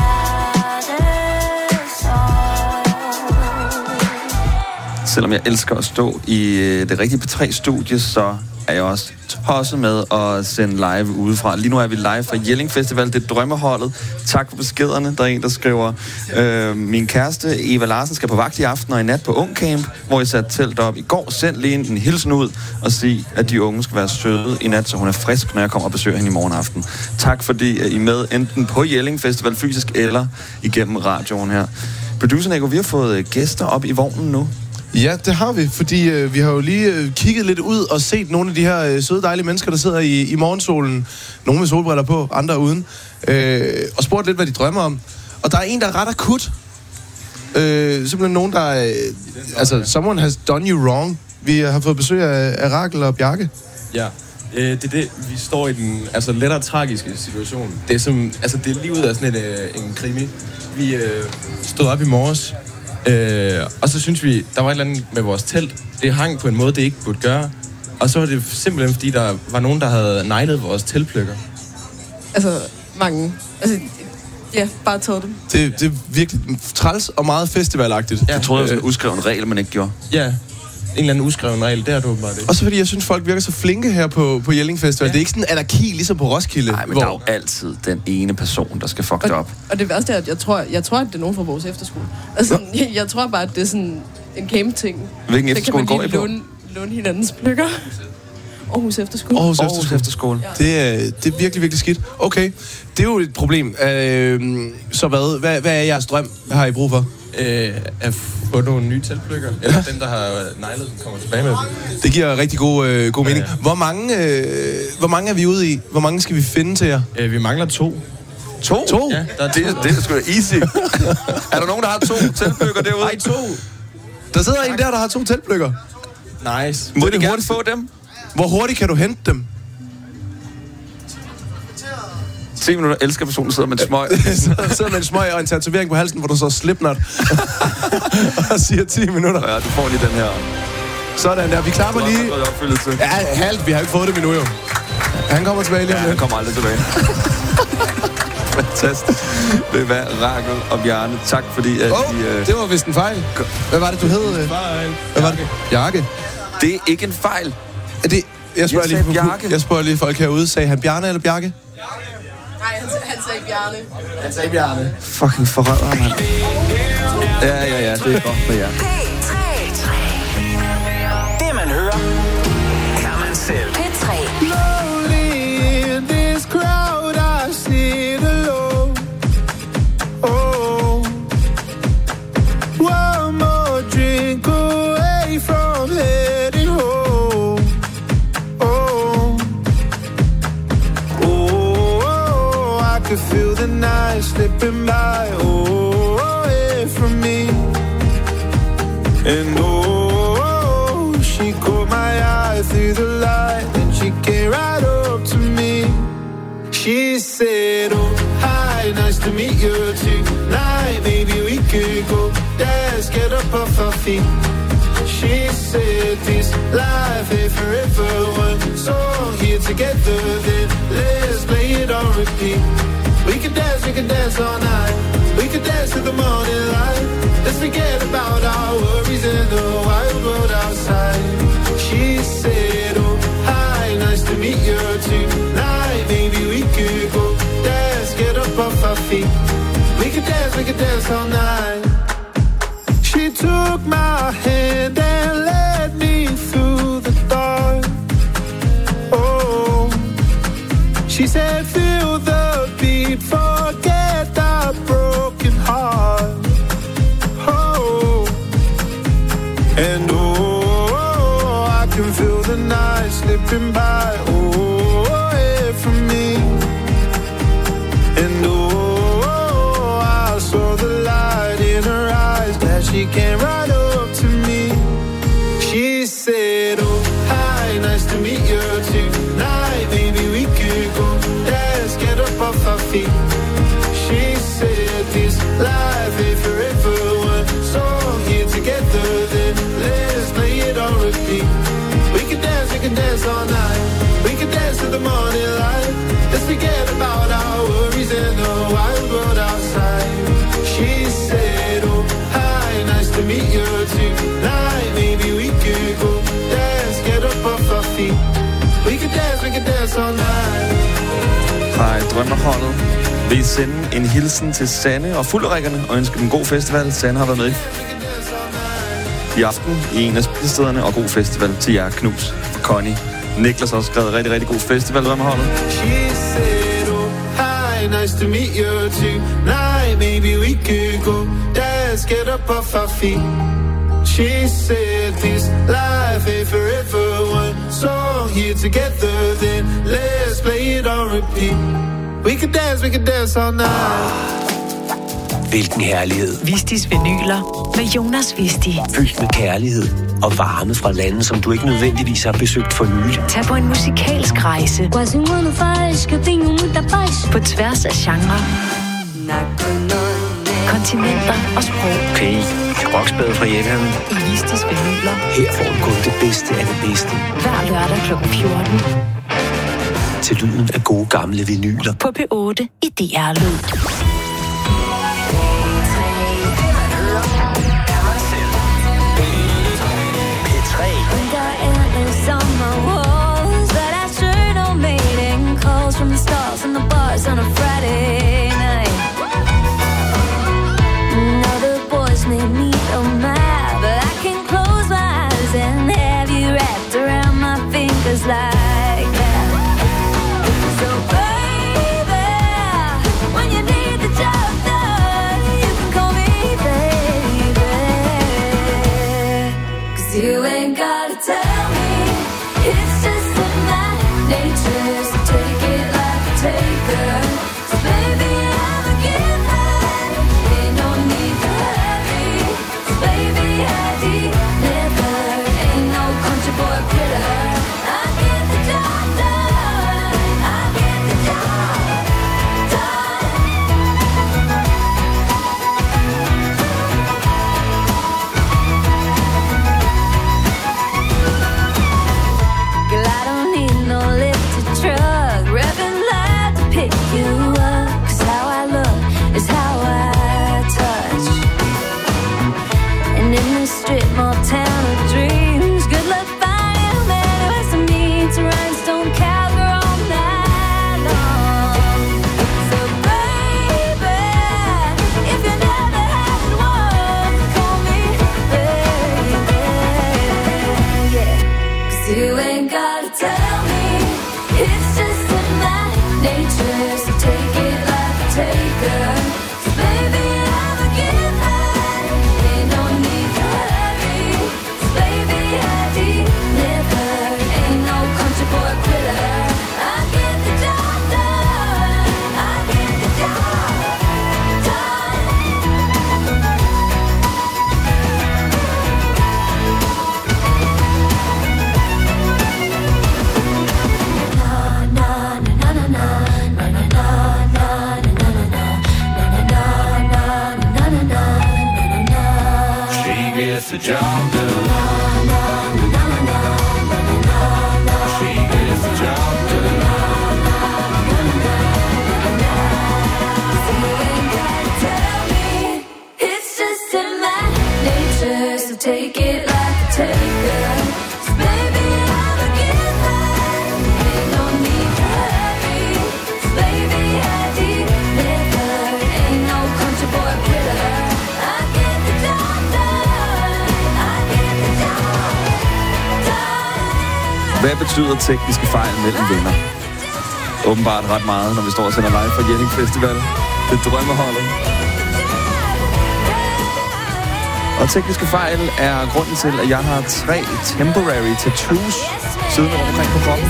hjertesorg. Selvom jeg elsker at stå i det rigtige P3-studie, så er jeg også tosset med at sende live udefra. Lige nu er vi live fra Jelling Festival, det er Drømmeholdet. Tak for beskederne. Der er en, der skriver, min kæreste Eva Larsen skal på vagt i aften og i nat på Ungcamp, hvor jeg satte telt op i går. Send lige en hilsen ud og sig, at de unge skal være søde i nat, så hun er frisk, når jeg kommer og besøger hende i morgen aften. Tak fordi I er med enten på Jelling Festival fysisk eller igennem radioen her. Producer Nico, vi har fået gæster op i vognen nu. Ja, det har vi, fordi vi har jo lige kigget lidt ud og set nogle af de her søde, dejlige mennesker, der sidder i morgensolen. Nogle med solbriller på, andre uden. Og spurgt lidt, hvad de drømmer om. Og der er en, der er ret akut. Simpelthen nogen, der... someone has done you wrong. Vi har fået besøg af Rakel og Bjarke. Ja, det er det. Vi står i den lettere tragiske situation. Det er som... det er lige ud af sådan en krimi. Vi stod op i morges. Og så synes vi, der var et eller andet med vores telt. Det hang på en måde, det ikke burde gøre. Og så var det simpelthen, fordi der var nogen, der havde neglet vores teltpløkker. Mange. Bare taget dem. Det er virkelig træls og meget festivalagtigt. Ja. Jeg troede, det var sådan en uskreven regel, man ikke gjorde. Ja. eller anden uskreven regel. Det er du bare det. Også fordi jeg synes, folk virker så flinke her på Jelling Festival. Ja. Det er ikke sådan en anarki, ligesom på Roskilde. Nej, men der er jo altid den ene person, der skal fuck det op. Og det værste er, at jeg tror, at det er nogen fra vores efterskole. Altså, jeg tror bare, at det er sådan en camp-ting. Hvilken efterskole går I på? Låne hinandens pløkker. Aarhus Efterskole. Aarhus Efterskole. Ja. Det er virkelig, virkelig skidt. Okay, det er jo et problem. Så hvad er jeres drøm? Hvad har I brug for? At få nogle nye teltpløkker. Eller dem, der har nejlet, kommer tilbage med dem. Det giver rigtig god mening. Hvor mange er vi ude i? Hvor mange skal vi finde til jer? Vi mangler 2. 2? Ja, det er sgu da easy. Er der nogen, der har 2 teltpløkker derude? Nej, 2. Der sidder en der har 2 teltpløkker. Nice. Må de gerne få dem? Hvor hurtigt kan du hente dem? 10 minutter elsker personen, sidder med en smøg. sidder med en smøg og en tatovering på halsen, hvor du så Slipknot og siger 10 minutter. Ja, du får lige den her. Sådan der, vi klapper lige. Ja, halvt, vi har ikke fået dem endnu jo. Han kommer tilbage lige om lidt. Han kommer aldrig tilbage. Fantastisk. Det var Rakel og Bjarne. Tak fordi at det var vist en fejl. Hvad var det, du hed? Hvad var det? Bjarke. Det er ikke en fejl. Jeg spørger lige folk herude. Sagde han Bjarne eller Bjarke? Nej, han sagde Bjarne. Han sagde Bjarne. Fucking forræder, mand. Ja, det er godt med jer. Det man hører, kan man selv. P3. Feel the night slipping by, away from me. And she caught my eye through the light, and she came right up to me. She said, oh, hi, nice to meet you tonight. Maybe we could go dance, get up off our feet. She said, this life ain't forever. One song here together, then let's play it on repeat. We could dance all night. We could dance to the morning light. Let's forget about our worries in the wild world outside. She said, oh, hi, nice to meet you tonight. Maybe we could go dance, get up off our feet. We could dance all night. She took my hand and led me through the dark. Oh, she said, feel the beat, forget the broken heart. Oh, and I can feel the night slipping by, away from me. And I saw the light in her eyes, glad she came right up to me. She said, oh, hi, nice to meet you tonight. Maybe we could go dance, get up off our feet. She said, this life ain't forever. One song here together, then let's play it on repeat. We can dance all night. We can dance to the morning light. Let's forget about our worries in the wild world outside. She said, oh, hi, nice to meet you tonight. Maybe we could go dance, get up off our feet. We can dance all night. Hej, Drømmeholdet. Vil I sende en hilsen til Sanne og Fulderikkerne og ønske dem en god festival. Sanne har været med i aften i en af spilstederne, og god festival til jer, Knus og Connie. Niklas har også skrevet rigtig, rigtig god festival, Drømmeholdet. She said, oh, hi, nice to meet you tonight. Maybe we could go dance, get up off our feet. She said, this life ain't forever. One song here together, then let's play it on repeat. We can dance all night. Hvilken herlighed. Vistis vinyler med Jonas Visti. Fyldt med kærlighed og varme fra lande, som du ikke nødvendigvis har besøgt for nylig. Tag på en musikalsk rejse på tværs af genre, kontinenter og sprog. Okay, rockspædet fra Jelland. I Vistis vinyler. Her får du kun det bedste af det bedste. Hver lørdag kl. 14. Til lyden af gode gamle vinyler. På P8 i DR Lyd. P3 dance on a Friday night. All the boys may need a map, but I can close my eyes and have you wrapped around my fingers like that. So baby, when you need the job done, you can call me baby. 'Cause you ain't gotta tell me, it's just in my nature, so take it like a taker. So baby, I'm a giver, ain't no need to hurry. So baby, I deliver, ain't no country boy quitter. I get the job done, I get the job done. Girl, I don't need no lifted truck, revving loud to pick you up. 'Cause how I look is how I touch. And in this strip mall town of dreams, good luck finding a man who has some needs, rhinestone cowgirl all night long. So baby, if you never had one, call me baby, yeah. 'Cause you ain't gotta tell me, it's just in my nature, so take it like a taker. So baby, I'm a giver, ain't no need to hurry. So baby, I deliver, ain't no country boy quitter. I get the job done, I get the job done. She gets the job done. She gets the job done. It's just in my nature, so take it like a taker. So baby, I'm a giver, ain't no need to hurry. So baby, I deliver, ain't no country boy quitter. I get the job done, I get the job done. Hvad betyder tekniske fejl mellem venner? Åbenbart ret meget, når vi står og sender live fra Jelling Festival. Det er drømmeholdet. Og tekniske fejl er grunden til, at jeg har 3 temporary tattoos siddende rundt omkring på kroppen.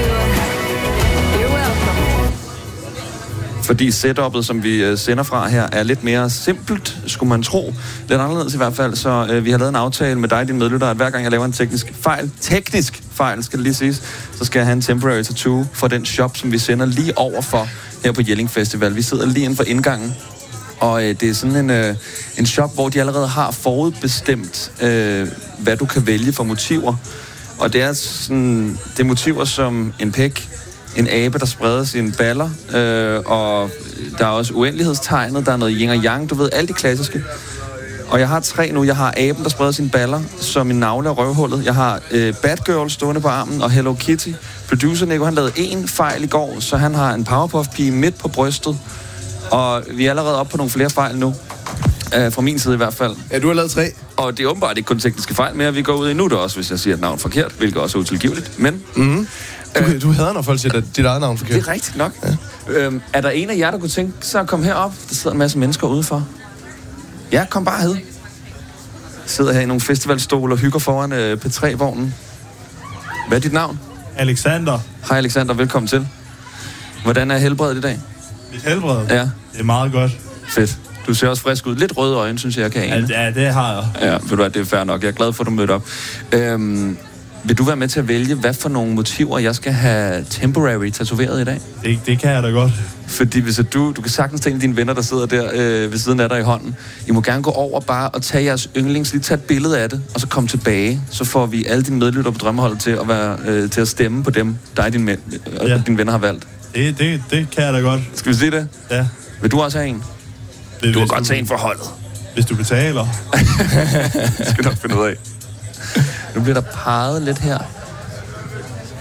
Fordi setupet, som vi sender fra her, er lidt mere simpelt, skulle man tro. Lidt anderledes i hvert fald, så vi har lavet en aftale med dig, din medlytter, at hver gang jeg laver en teknisk fejl, skal det lige siges, så skal jeg have en temporary tattoo fra den shop, som vi sender lige overfor her på Jelling Festival. Vi sidder lige inden for indgangen, og det er sådan en shop, hvor de allerede har forudbestemt, hvad du kan vælge for motiver. Og det er sådan, det er motiver som en pæk, en abe, der spreder sine baller, og der er også uendelighedstegnet, der er noget yin og yang, du ved, alle de klassiske. Og jeg har 3 nu. Jeg har aben, der spreder sine baller, som en navle af røvhullet. Jeg har Batgirl stående på armen, og Hello Kitty. Producer Nico, han lavede 1 fejl i går, så han har en Powerpuff-pige midt på brystet. Og vi er allerede oppe på nogle flere fejl nu. Fra min side i hvert fald. Ja, du har lavet 3. Og det er åbenbart ikke kun tekniske fejl mere. Vi går ud i nu, også, hvis jeg siger et navn forkert, hvilket også er utilgiveligt. Men... Du hader, når folk siger dit eget navn forkert. Det er rigtigt nok. Ja. Er der en af jer, der kunne tænke sig at komme herop? Der sidder en masse mennesker udenfor. Ja, kom bare hed. Sidder her i nogle festivalstole og hygger foran P3-vognen. Hvad er dit navn? Alexander. Hej Alexander, velkommen til. Hvordan er helbredet i dag? Mit helbred? Ja. Det er meget godt. Fedt. Du ser også frisk ud. Lidt røde øjne, synes jeg kan ane. Ja, det har jeg. Ja, ved du hvad, det er fair nok. Jeg er glad for, at du mødte op. Vil du være med til at vælge, hvad for nogle motiver, jeg skal have temporary tatoveret i dag? Det kan jeg da godt. Fordi hvis du kan sagtens tænke dine venner, der sidder der ved siden af dig i hånden. I må gerne gå over bare og tage jeres yndlings, lige tage et billede af det, og så komme tilbage. Så får vi alle dine medlytter på Drømmeholdet til at være til at stemme på dem, dine venner har valgt. Det kan jeg da godt. Skal vi se det? Ja. Vil du også have en? Du kan godt tage en for holdet. Hvis du betaler. Det skal du nok finde ud af. Nu bliver der peget lidt her.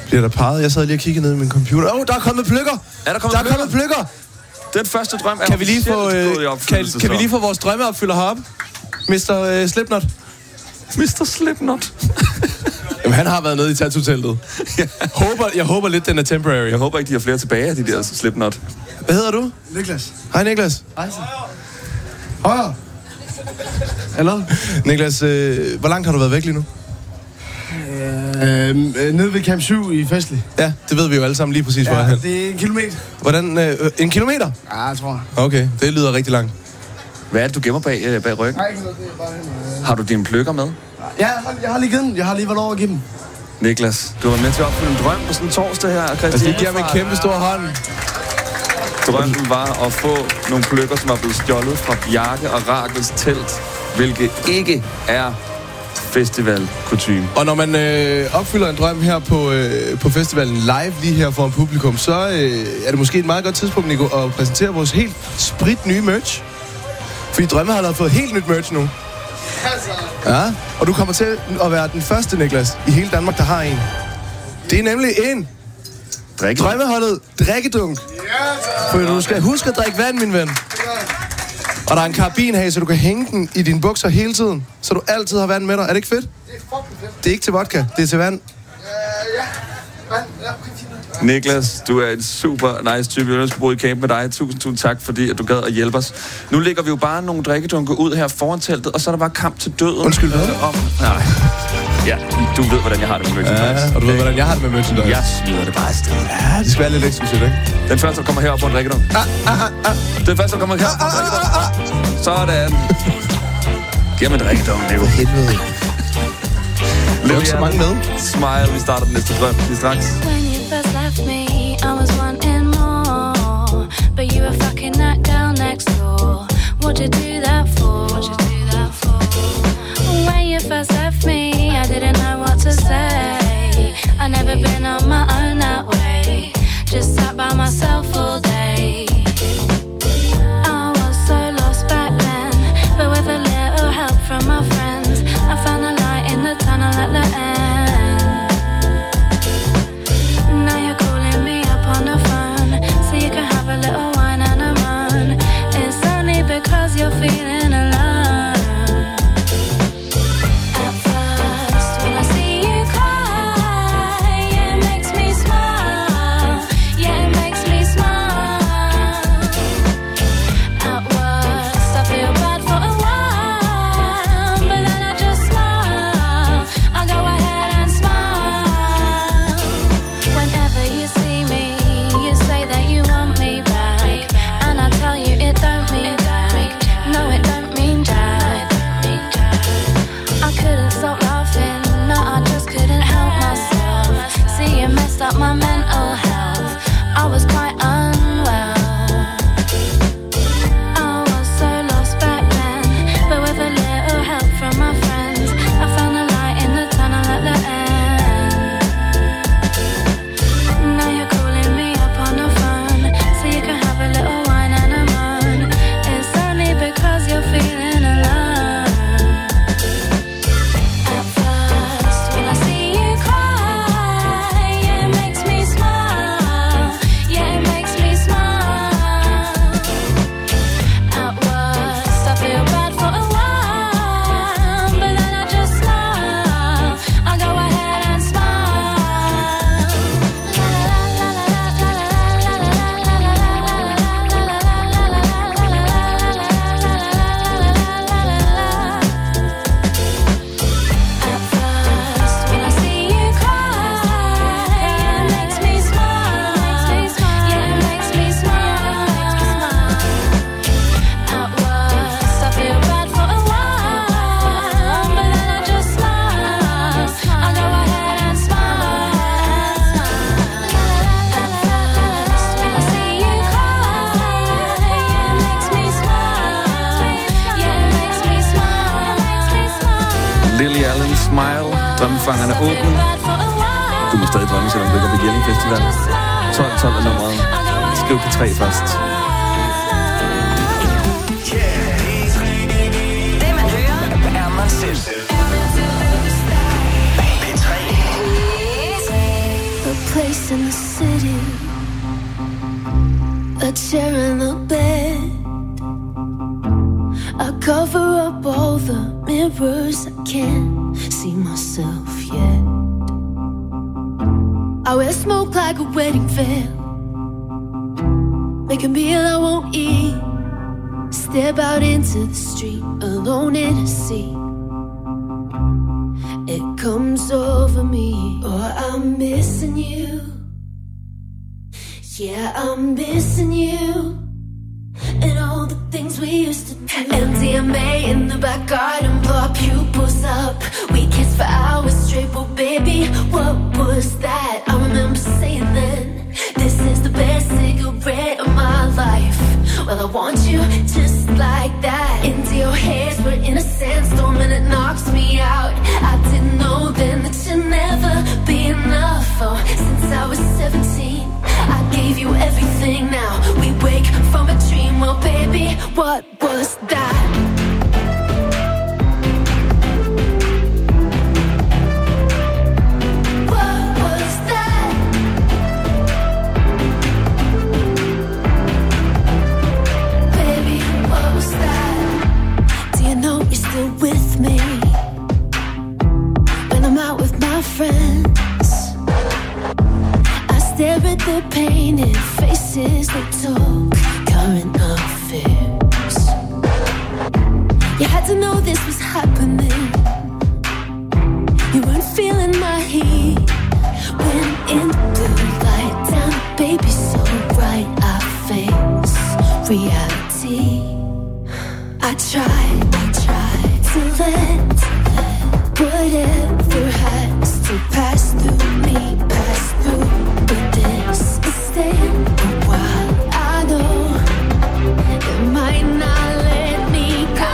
Bliver der peget? Jeg sad lige og kiggede ned i min computer. Der er kommet pløkker! Er der kommet pløkker? Den første drøm er kan vi lige få, gået i opfyldelse. kan vi lige få vores drømmeopfylder heroppe? Mr. Slipknot. Mr. Slipknot. Jamen, han har været nede i tattoo-teltet. Jeg håber lidt, den er temporary. Jeg håber ikke, de har flere tilbage af de der Slipknot. Hvad hedder du? Niklas. Hej, Niklas. Hej. Højre. Hallo? Niklas, hvor langt har du været væk lige nu? Nede ved Camp 7 i Festlig. Ja, det ved vi jo alle sammen lige præcis, hvor jeg er hen. Det er 1 kilometer. Hvordan? 1 kilometer? Ja, jeg tror. Okay, det lyder rigtig langt. Hvad er det, du gemmer bag ryggen? Nej, det er bare den. Har du dine pløkker med? Ja, jeg har lige givet den. Jeg har lige været over at give dem. Niklas, du har været med til at opfylde en drøm på sådan en torsdag her. Altså, det giver mig en kæmpe stor hånd. Drømmen var at få nogle pløkker, som er blevet stjålet fra Bjarke og Rakels telt, hvilket ikke er festivalkutyme. Og når man opfylder en drøm her på festivalen live lige her foran publikum, så er det måske et meget godt tidspunkt, Nico, at præsentere vores helt sprit nye merch. Fordi Drømmeholdet har fået helt nyt merch nu. Ja, og du kommer til at være den første, Niklas, i hele Danmark, der har en. Det er nemlig en Drømmeholdet drikkedunk. For du skal huske at drikke vand, min ven. Og der er en karabinhage, så du kan hænge den i dine bukser hele tiden, så du altid har vand med dig. Er det ikke fedt? Det er fucking fedt. Det er ikke til vodka, det er til vand. Ja. Vand, ja. Niklas, du er en super nice type. Jeg skal bo i camp med dig. Tusind tak, fordi at du gad at hjælpe os. Nu lægger vi jo bare nogle drikkedunke ud her foran teltet, og så er der bare kamp til døden. Undskyld, hvad? Nej. Ja, du ved, hvordan jeg har det med merchandise. Ja, og du ved, hvordan jeg har det med merchandise. Jeg smider det bare afsted. Ja, det skal være lidt eksklusivt, ikke? Den første, der kommer herop på en drikkedunk. Den første, der kommer herop på en drikkedunk. Sådan. Giv mig en drikkedunk, Nico. Helvede. Der er ikke så mange med. Smile, vi starter den næste drøm lige straks. When you first left me, I was wanting more, but you were fucking that girl next door. What'd you do that for? When you first left me, I didn't know what to say. I never been on my own that way. Just sat by myself all day. I was so lost back then, but with a little help from my friends, I found the light in the tunnel at the end. Now you're calling me up on the phone, so you can have a little wine and a moan. It's only because you're feeling alone. At first, when I see you cry, yeah, it makes me smile. Yeah, it makes me smile. At worst, I feel bad for a while, but then I just smile. I go ahead and smile. Whenever you see me, you say that you want me back, and I tell you it don't mean that. No, it don't mean that. I couldn't stop laughing, no, I just couldn't help myself. See, it messed up my mental health. I was quite unwell. I was so lost back then, but with a little help from my friends, I found the light in the tunnel at the end. Now you're calling me up on the phone, so you can have a little wine and a moan. It's only because you're feeling alone. At first, when I see you cry, yeah, it makes me smile. Yeah, it makes me smile. At worst, I feel bad for a while, but then I just smile. I go ahead and smile. At first, when I see you cry, yeah, it makes me smile. Yeah, it makes me smile. At worst, I feel bad for a while, but then I just smile. I go ahead and smile. At first, when I see you cry, yeah, it makes me smile. Yeah, it makes me smile. Lily Allen, Smile. Drømmefangerne er åbne. Du må stadig drømme, selvom du ligger ved Jelling Festival. 12 er nummeret. Skriv på 3 først. Det man hører, er mig selv. P3. The place in the city, a chair and a bed. I cover up all the mirrors, I can't see myself yet. I wear smoke like a wedding veil, make a meal I won't eat, step out into the street alone in a sea. It comes over me, oh, I'm missing you. Yeah, I'm missing you. And all the things we used to do. MDMA in the back garden, blow our pupils up. We kissed for hours straight, but baby, what was that? I remember saying then, this is the best cigarette of my life. Well, I want you just like that. Into your hairs, we're in a sandstorm and it knocks me out. I didn't know then that you'd never be enough. Oh, since I was 17, I gave you everything. Now we wake from a dream. Well, baby, what was that? What was that? Baby, what was that? Do you know you're still with me when I'm out with my friends? Stare at the painted faces that talk current affairs. You had to know this was happening. You weren't feeling my heat when in the blue light down, baby, so bright I face reality. I tried to let whatever has to pass through me, pass through. This is staying a while. I know it might not let me go.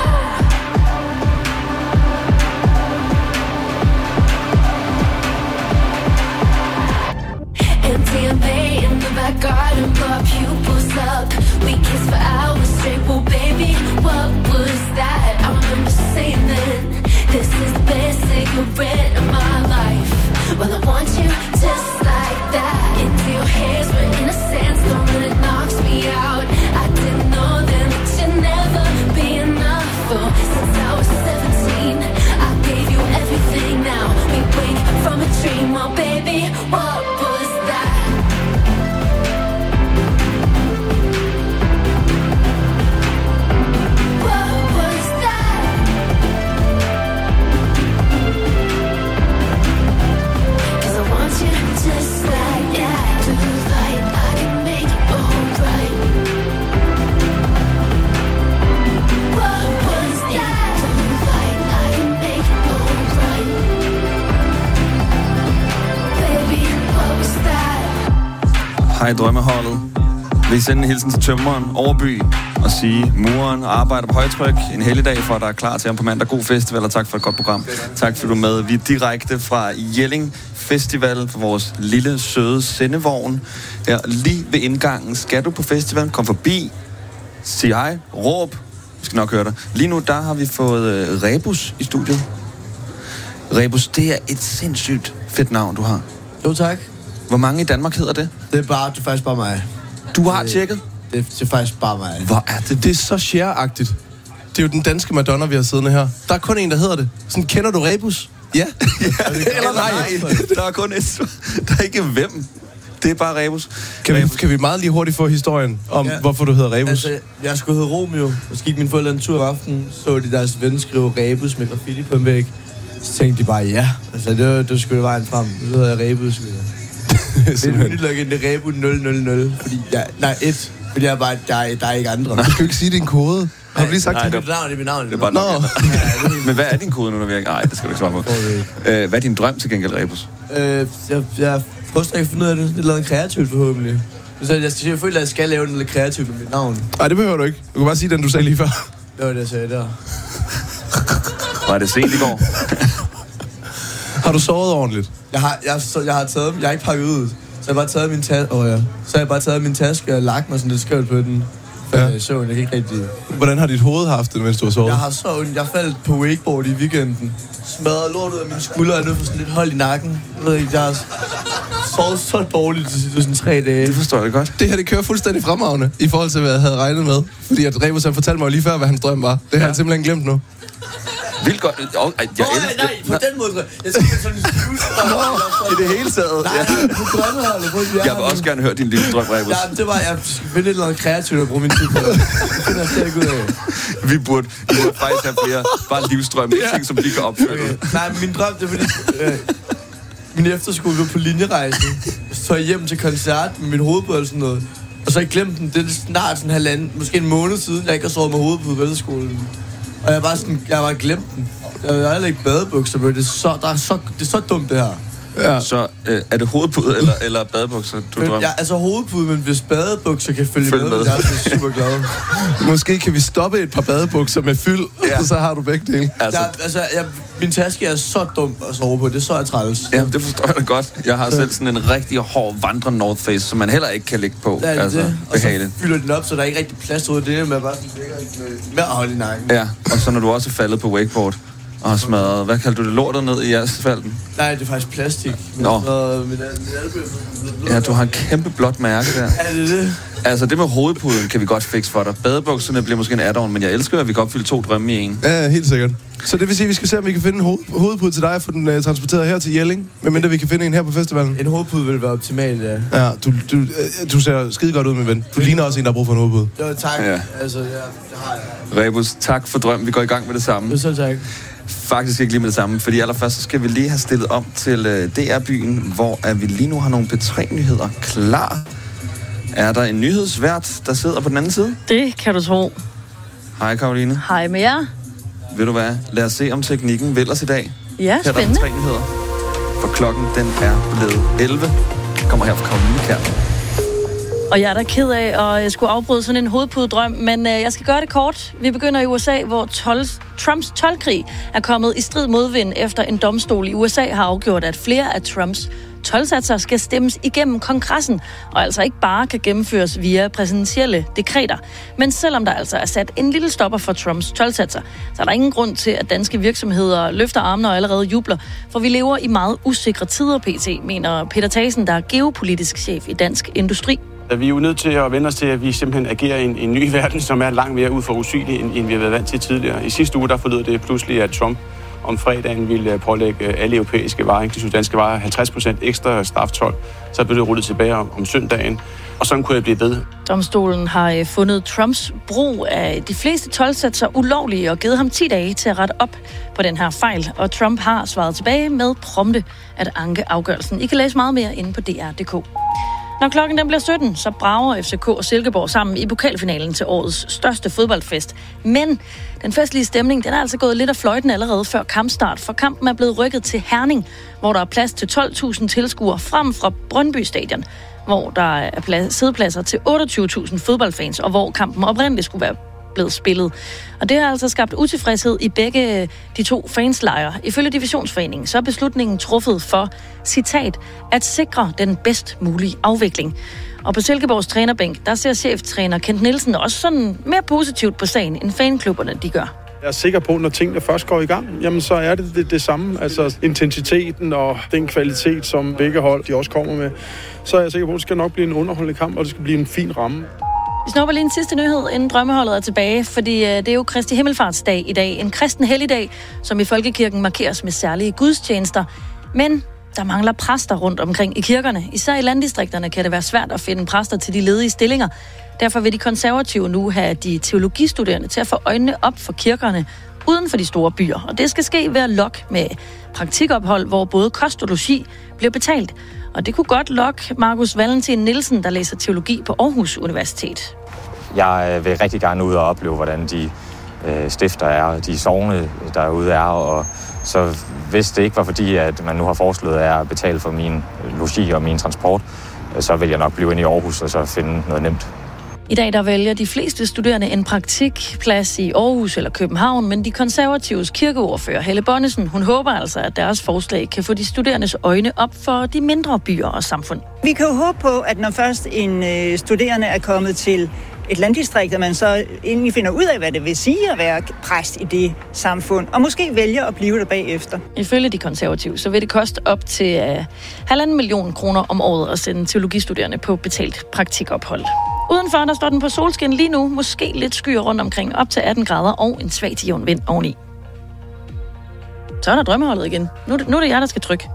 MDMA in the back garden, blow our pupils up. We kissed for hours straight. Well, baby, what was that? I remember saying then, this is the best cigarette of my life. Well, I want you just like that. Into your hairs, we're in a sandstorm and it knocks me out. I didn't know then that you'd never be enough. Oh, since I was 17, I gave you everything. Now we wake from a dream. Oh, baby, what was that? What was that? Cause I want you just like that. Blue light, I can make it alright. What was that? Blue light, I can make it alright. Baby, what was that? Hej drømmeholdet. Vil I sende en hilsen til tømmeren Overby og sige, muren arbejder på højtryk en helligdag, for at der er klar til ham på mandag. God festival, og tak for et godt program. Tak fordi du er med. Vi er direkte fra Jelling Festival for vores lille, søde sendevogn. Der lige ved indgangen. Skal du på festivalen, kom forbi, sig hej, råb. Vi skal nok høre dig. Lige nu, der har vi fået Rebus i studiet. Rebus, det er et sindssygt fedt navn, du har. Jo, tak. Hvor mange i Danmark hedder det? Det er faktisk bare mig. Du har tjekket? Det er faktisk bare mig. Hvor er det? Det er så Cher-agtigt. Det er jo den danske Madonna, vi har siddende her. Der er kun en, der hedder det. Sådan, kender du Rebus? Ja. Eller nej. Der er kun et. Der er ikke hvem. Det er bare Rebus. Kan vi meget lige hurtigt få historien om, hvorfor du hedder Rebus? Altså, jeg skulle hedde Romeo. Så gik min forældre en tur i aften, så de deres ven skrive Rebus med graffiti på en væg. Så tænkte de bare, ja. Altså, det skulle vejen frem. Så hedder jeg Rebus. Det er en login, det er Rebu 000. Fordi fordi jeg er bare, der er ikke andre. Du skal jo ikke sige din kode. Har du lige sagt det? Det er mit navn. Det er bare nok. Men hvad er din kode nu, når vi ikke... Nej, det skal du ikke svare på. Hvad er din drøm til gengæld, Rebus? Jeg prøver ikke at finde ud af det. Det er noget kreativt forhåbentlig. Så jeg føler, at jeg skal lave noget kreativt med mit navn. Nej, det behøver du ikke. Du kan bare sige den, du sagde lige før. Det var det, jeg sagde der. Var det sent i går? Har du sovet ordentligt? Jeg har ikke pakket ud. Så jeg har bare taget min taske. Så har jeg bare taget min taske og lagt mig sådan lidt skørt på den. Jeg så jeg kan ikke rigtig. Hvordan har dit hoved haft det, mens du har sovet? Jeg har så ondt. Jeg faldt på wakeboard i weekenden. Smadret lort ud af mine skuldre og nu får sådan lidt hold i nakken. Jeg ved ikke, jeg har sov så dårligt de sådan 3 dage. Det forstår jeg godt. Det her, det kører fuldstændig fremragende, i forhold til, hvad jeg havde regnet med. Fordi at Rebus, han fortalte mig lige før, hvad hans drøm var. Det har jeg simpelthen glemt nu. Vildt godt. Nej, på den måde. Jeg skal sådan en i det hele taget. Nej, på drømmeholdet. Jeg vil også gerne høre din lille drøm, Rebus. Ja, det var, jeg skal finde et eller andet kreativt at bruge min tid på. Det finder jeg slet ikke ud af. Vi burde faktisk have flere bare livsdrømme, ting, som vi kan opfylde. Okay. Nej, min drøm, det var fordi... min efterskole var på linjerejse. Så tog jeg hjem til koncert med min hovedbud og sådan noget. Og så har jeg glemt den. Det er snart sådan halvanden, måske en måned siden, jeg ikke har sovet med hovedbud på efterskolen. Og jeg har bare glemt den. Jeg har heller ikke badebukser, men det er så dumt, det her. Ja. Så er det hovedpude eller badebukser, du drømmer? Ja, altså hovedpude, men hvis badebukser kan følge med. Jeg er super glad. Måske kan vi stoppe et par badebukser med fyld, og så har du begge dele. Min taske er så dum at sove på. Det er så træls. Ja, det forstår jeg da godt. Jeg har selv sådan en rigtig hård vandrende North Face, som man heller ikke kan ligge på. Ja, altså, det. Og så fylder den op, så der er ikke rigtig plads ud af det, men bare sådan med at holde i nakken. Ja, og så når du også er faldet på wakeboard og smadret, hvad kalder du det, lortet ned i asfalten? Nej, det er faktisk plastik. Nå. Ja, du har en kæmpe blåt mærke der. Ja, det. Altså, det med hovedpuden kan vi godt fikse for dig. Badebukserne bliver måske en add-on, men jeg elsker, at vi kan opfylde 2 drømme i en. Ja, helt sikkert. Så det vil sige, at vi skal se, om vi kan finde en hovedpude til dig, og få den transporteret her til Jelling, medmindre vi kan finde en her på festivalen. En hovedpude vil være optimalt, ja. Ja, du ser skide godt ud, min ven. Du ligner også en, der har brug for en hovedpude. Jo, tak. Ja. Altså, det har jeg. Rebus, tak for drømmen. Vi går i gang med det samme. Det er så tak. Faktisk ikke lige med det samme, fordi allerførst så skal vi lige have stillet om til DR-byen, hvor vi lige nu har nogle P3-nyheder klar. Er der en nyhedsvært, der sidder på den anden side? Det kan du tro. Hej Karoline. Hej med jer. Ved du hvad? Lad os se, om teknikken vil os i dag. Ja, spændende. Her er der P3-nyheder. For klokken, den er blevet 11. Kommer her fra Karoline Kjær. Og jeg er da ked af at skulle afbryde sådan en hovedpudedrøm, men jeg skal gøre det kort. Vi begynder i USA, hvor Trumps toldkrig er kommet i strid modvind, efter en domstol i USA har afgjort, at flere af Trumps toldsatser skal stemmes igennem kongressen, og altså ikke bare kan gennemføres via præsidentielle dekreter. Men selvom der altså er sat en lille stopper for Trumps toldsatser, så er der ingen grund til, at danske virksomheder løfter armene og allerede jubler, for vi lever i meget usikre tider, pt., mener Peter Thasen, der er geopolitisk chef i Dansk Industri. Vi er jo nødt til at vende os til, at vi simpelthen agerer i en ny verden, som er langt mere uforudsigelig, end vi har været vant til tidligere. I sidste uge der forlod det pludselig, at Trump om fredagen ville pålægge alle europæiske varer, inklusive danske varer, 50% ekstra straftold. Så blev det rullet tilbage om søndagen, og sådan kunne jeg blive ved. Domstolen har fundet Trumps brug af de fleste toldsatser ulovlige og givet ham 10 dage til at rette op på den her fejl. Og Trump har svaret tilbage med prompte at anke afgørelsen. I kan læse meget mere inde på dr.dk. Når klokken den bliver 17, så brager FCK og Silkeborg sammen i pokalfinalen til årets største fodboldfest. Men den festlige stemning, den er altså gået lidt af fløjten allerede før kampstart, for kampen er blevet rykket til Herning, hvor der er plads til 12.000 tilskuere frem fra Brøndby Stadion, hvor der er siddepladser til 28.000 fodboldfans, og hvor kampen oprindeligt skulle være blevet spillet. Og det har altså skabt utilfredshed i begge de to fanslejre. Ifølge Divisionsforeningen så er beslutningen truffet for, citat, at sikre den bedst mulige afvikling. Og på Silkeborgs trænerbænk, der ser cheftræner Kent Nielsen også sådan mere positivt på sagen, end fanklubberne de gør. Jeg er sikker på, at når tingene først går i gang, jamen så er det samme. Altså intensiteten og den kvalitet, som begge hold de også kommer med. Så er jeg sikker på, at det skal nok blive en underholdende kamp, og det skal blive en fin ramme. Vi snupper lige en sidste nyhed, inden drømmeholdet er tilbage, fordi det er jo Kristi Himmelfartsdag i dag. En kristen helligdag, som i folkekirken markeres med særlige gudstjenester. Men der mangler præster rundt omkring i kirkerne. Især i landdistrikterne kan det være svært at finde præster til de ledige stillinger. Derfor vil de konservative nu have de teologistuderende til at få øjnene op for kirkerne uden for de store byer. Og det skal ske ved at lokke med praktikophold, hvor både kost og logi bliver betalt. Og det kunne godt lokke Markus Valentin Nielsen, der læser teologi på Aarhus Universitet. Jeg vil rigtig gerne ud og opleve, hvordan de stifter er, de sogne derude er, og så hvis det ikke var fordi, at man nu har foreslået at betale for min logi og min transport, så vil jeg nok blive inde i Aarhus og så finde noget nemt. I dag der vælger de fleste studerende en praktikplads i Aarhus eller København, men de konservatives kirkeordfører Helle Bonnesen, hun håber altså, at deres forslag kan få de studerendes øjne op for de mindre byer og samfund. Vi kan jo håbe på, at når først en studerende er kommet til et landdistrikt, at man så egentlig finder ud af, hvad det vil sige at være præst i det samfund, og måske vælger at blive der bagefter. Ifølge de konservative, så vil det koste op til 1,5 million kroner om året at sende teologistuderende på betalt praktikophold. Udenfor, der står den på solskin lige nu, måske lidt skyer rundt omkring, op til 18 grader og en svag til jævn vind oveni. Så er der drømmeholdet igen. Nu er det jer, der skal trykke.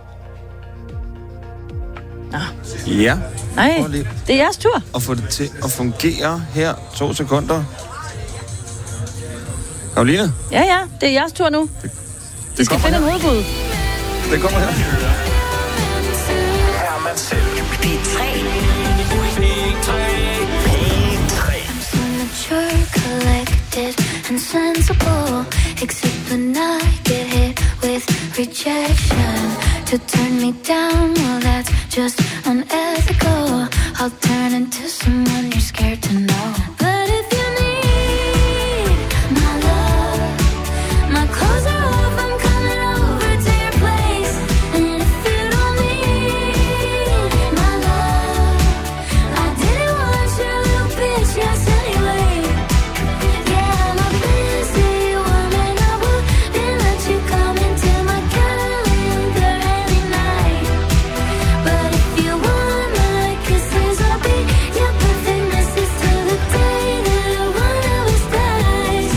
Ja. Nej, det er jeres tur. Og få det til at fungere her. 2 sekunder. Karoline? Ja, det er jeres tur nu. De skal finde en hovedbud. Det kommer her. Herman selv. P3. Mature, collected, and sensible. Except when I get hit with rejection. To turn me down, well that's just unethical. I'll turn into someone you're scared to know. But if you need my love, my clothes are off, I'm coming over to your place. And if you don't need my love, I didn't want your little bitch, yes anyway. Yeah, I'm a busy woman, I wouldn't let you come into my calendar any night. But if you want my kisses, I'll be your perfect missus till the day that one of us dies.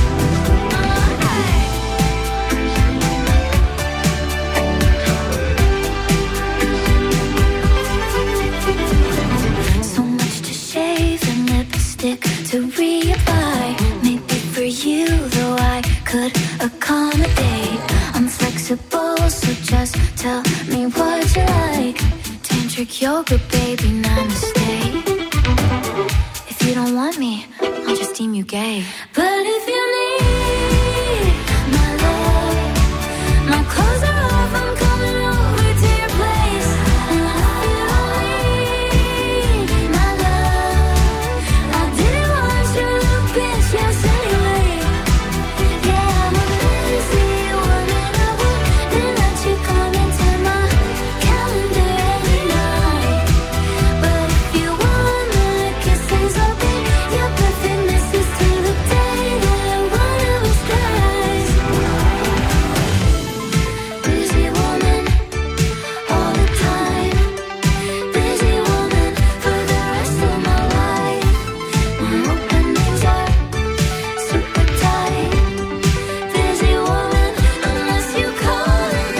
So much to shave and lipstick to reapply. Maybe for you, though I could accommodate. I'm flexible, so just tell me what you like. Tantric yoga, baby, namaste. If you don't want me, I'll just deem you gay. But if you need my love, my clothes are off, I'm coming over to your place. And if you don't need my love, I didn't want your little bitch, yes anyway. Yeah, I'm a busy woman, I wouldn't let you come into my calendar any night. But if you want my kisses, I'll be your perfect missus till the day that one of us dies. Busy woman, all the time. Busy woman for the rest of my life. My openings are super tight. Busy woman, unless you call it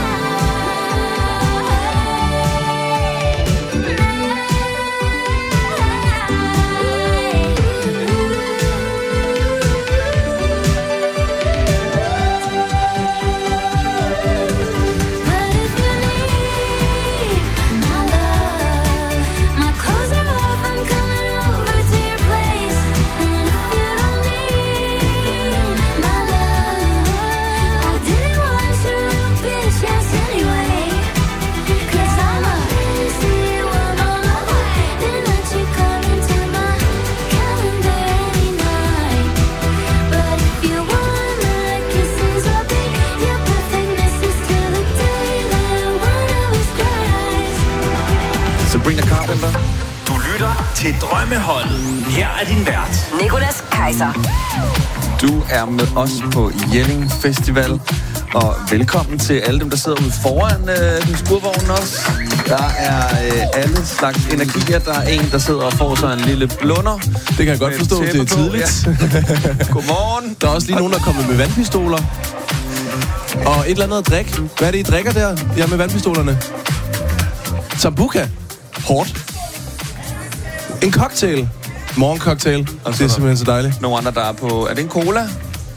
my clothes are off, I'm coming over to your place. And if you don't need my love, I didn't want your little bitch, yes anyway. 'Cause I'm a busy woman, I wouldn't let you come into my calendar any night. But if you want my kisses, I'll be your perfect missus till the day that one of us dies. Sabrina Carpenter. Du lytter til Drømmeholdet. Her er din vært. Nicolas Kaiser. Du er med os på Jelling Festival. Og velkommen til alle dem, der sidder ude foran den skurvogn også. Der er alle slags energier. Der er en, der sidder og får sig en lille blunder. Det kan jeg godt forstå, det er tidligt. Ja. Godmorgen. Der er også lige nogen, der kommer med vandpistoler. Og et eller andet at drikke. Hvad er det, I drikker der? Ja, med vandpistolerne. Sambuca. Hårdt. En cocktail. Morgencocktail. Og det er simpelthen så dejligt. Nogle andre, der er på... Er det en cola?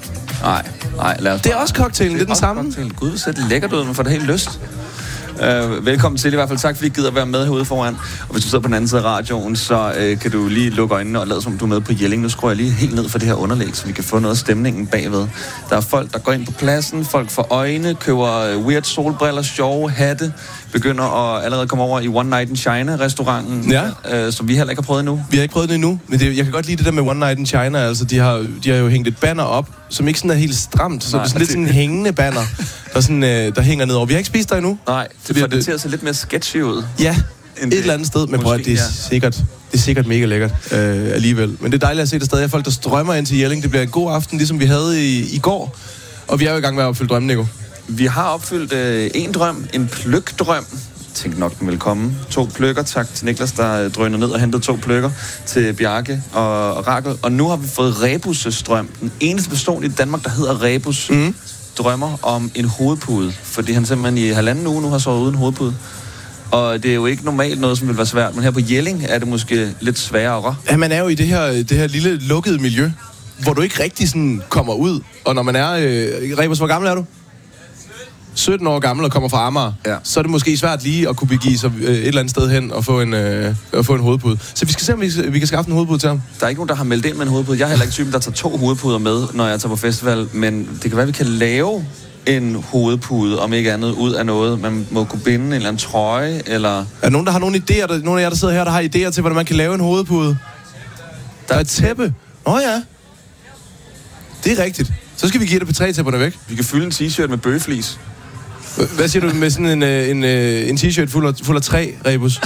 Nej, lad os. Det er også cocktailen, det er den samme. Cocktail. Gud, det ser det lækkert ud, man får det helt lyst. Velkommen til i hvert fald. Tak fordi I gider være med herude foran. Og hvis du sidder på den anden side af radioen, så kan du lige lukke øjnene og lade som du er med på Jelling. Nu skruer jeg lige helt ned for det her underlæg, så vi kan få noget af stemningen bagved. Der er folk, der går ind på pladsen. Folk får øjne, køber weird solbriller, sjove hatte. Begynder at allerede komme over i One Night in China-restauranten, som vi heller ikke har prøvet endnu. Vi har ikke prøvet det endnu, men jeg kan godt lide det der med One Night in China. Altså, de har jo hængt et banner op, som ikke sådan er helt stramt. Så det er sådan lidt sådan en hængende banner, der hænger nedover. Vi har ikke spist der endnu. Nej, det får det til at se lidt mere sketchy ud. Ja, et eller andet sted. Men prøv at det er sikkert Det er sikkert mega lækkert alligevel. Men det er dejligt at se, der stadig er folk, der strømmer ind til Jelling. Det bliver en god aften, ligesom vi havde i går. Og vi er jo i gang med at opfylde drømmen, Nico. Vi har opfyldt en drøm, en pløkdrøm. Tænk nok, den vil komme. 2 pløkker. Tak til Niklas, der drønede ned og hentede 2 pløkker til Bjarke og Rakel. Og nu har vi fået Rebus' drøm. Den eneste person i Danmark, der hedder Rebus, drømmer om en hovedpude. Fordi han simpelthen i 1,5 uge nu har sovet uden hovedpude. Og det er jo ikke normalt noget, som vil være svært. Men her på Jelling er det måske lidt sværere. Ja, man er jo i det her lille lukkede miljø, hvor du ikke rigtig sådan kommer ud. Og når man er... Rebus, hvor gammel er du? 17 år gammel og kommer fra Amager, så er det måske svært lige at kunne begive sig et eller andet sted hen og få en hovedpude. Så vi skal se, om vi kan skaffe en hovedpude til ham. Der er ikke nogen, der har meldt ind med en hovedpude. Jeg er heller ikke typen, der tager 2 hovedpuder med, når jeg tager på festival. Men det kan være, at vi kan lave en hovedpude, om ikke andet, ud af noget. Man må kunne binde en eller anden trøje, eller... Er nogen, der har nogle idéer? Nogle af jer, der sidder her, der har idéer til, hvordan man kan lave en hovedpude? Der er et tæppe. Ja. Det er rigtigt. Så skal vi give det på 3-tæpperne væk. Vi kan fylde en t-shirt med bøgeflis. Hvad siger du med sådan en t-shirt fuld af træ, Rebus?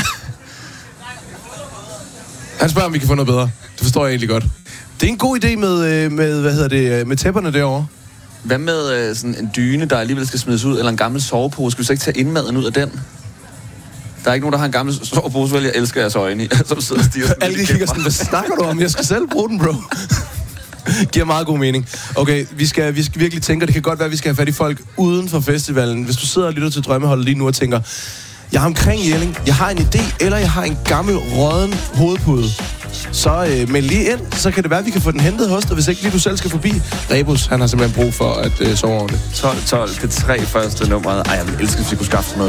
Han spørger, om vi kan få noget bedre. Det forstår jeg egentlig godt. Det er en god idé med tæpperne derovre. Hvad med sådan en dyne, der alligevel skal smides ud, eller en gammel sovepose? Skal vi så ikke tage indmaden ud af den? Der er ikke nogen, der har en gammel sovepose, vel? Jeg elsker jeres øjne i, som sidder og stiger sådan. Alle kigger sådan, hvad snakker du om? Jeg skal selv bruge den, bro. Giver meget god mening. Okay, vi skal virkelig tænke, det kan godt være, at vi skal have fat i folk uden for festivalen. Hvis du sidder og lytter til Drømmeholdet lige nu og tænker, jeg har omkring Jelling, jeg har en idé, eller jeg har en gammel rådden hovedpude, så meld lige ind, så kan det være, at vi kan få den hentet hos dig, hvis ikke lige du selv skal forbi. Rebus, han har simpelthen brug for at sove ordentligt. 12, det 3 første nummeret. Ej, jeg vil elske, hvis vi kunne skaffe noget.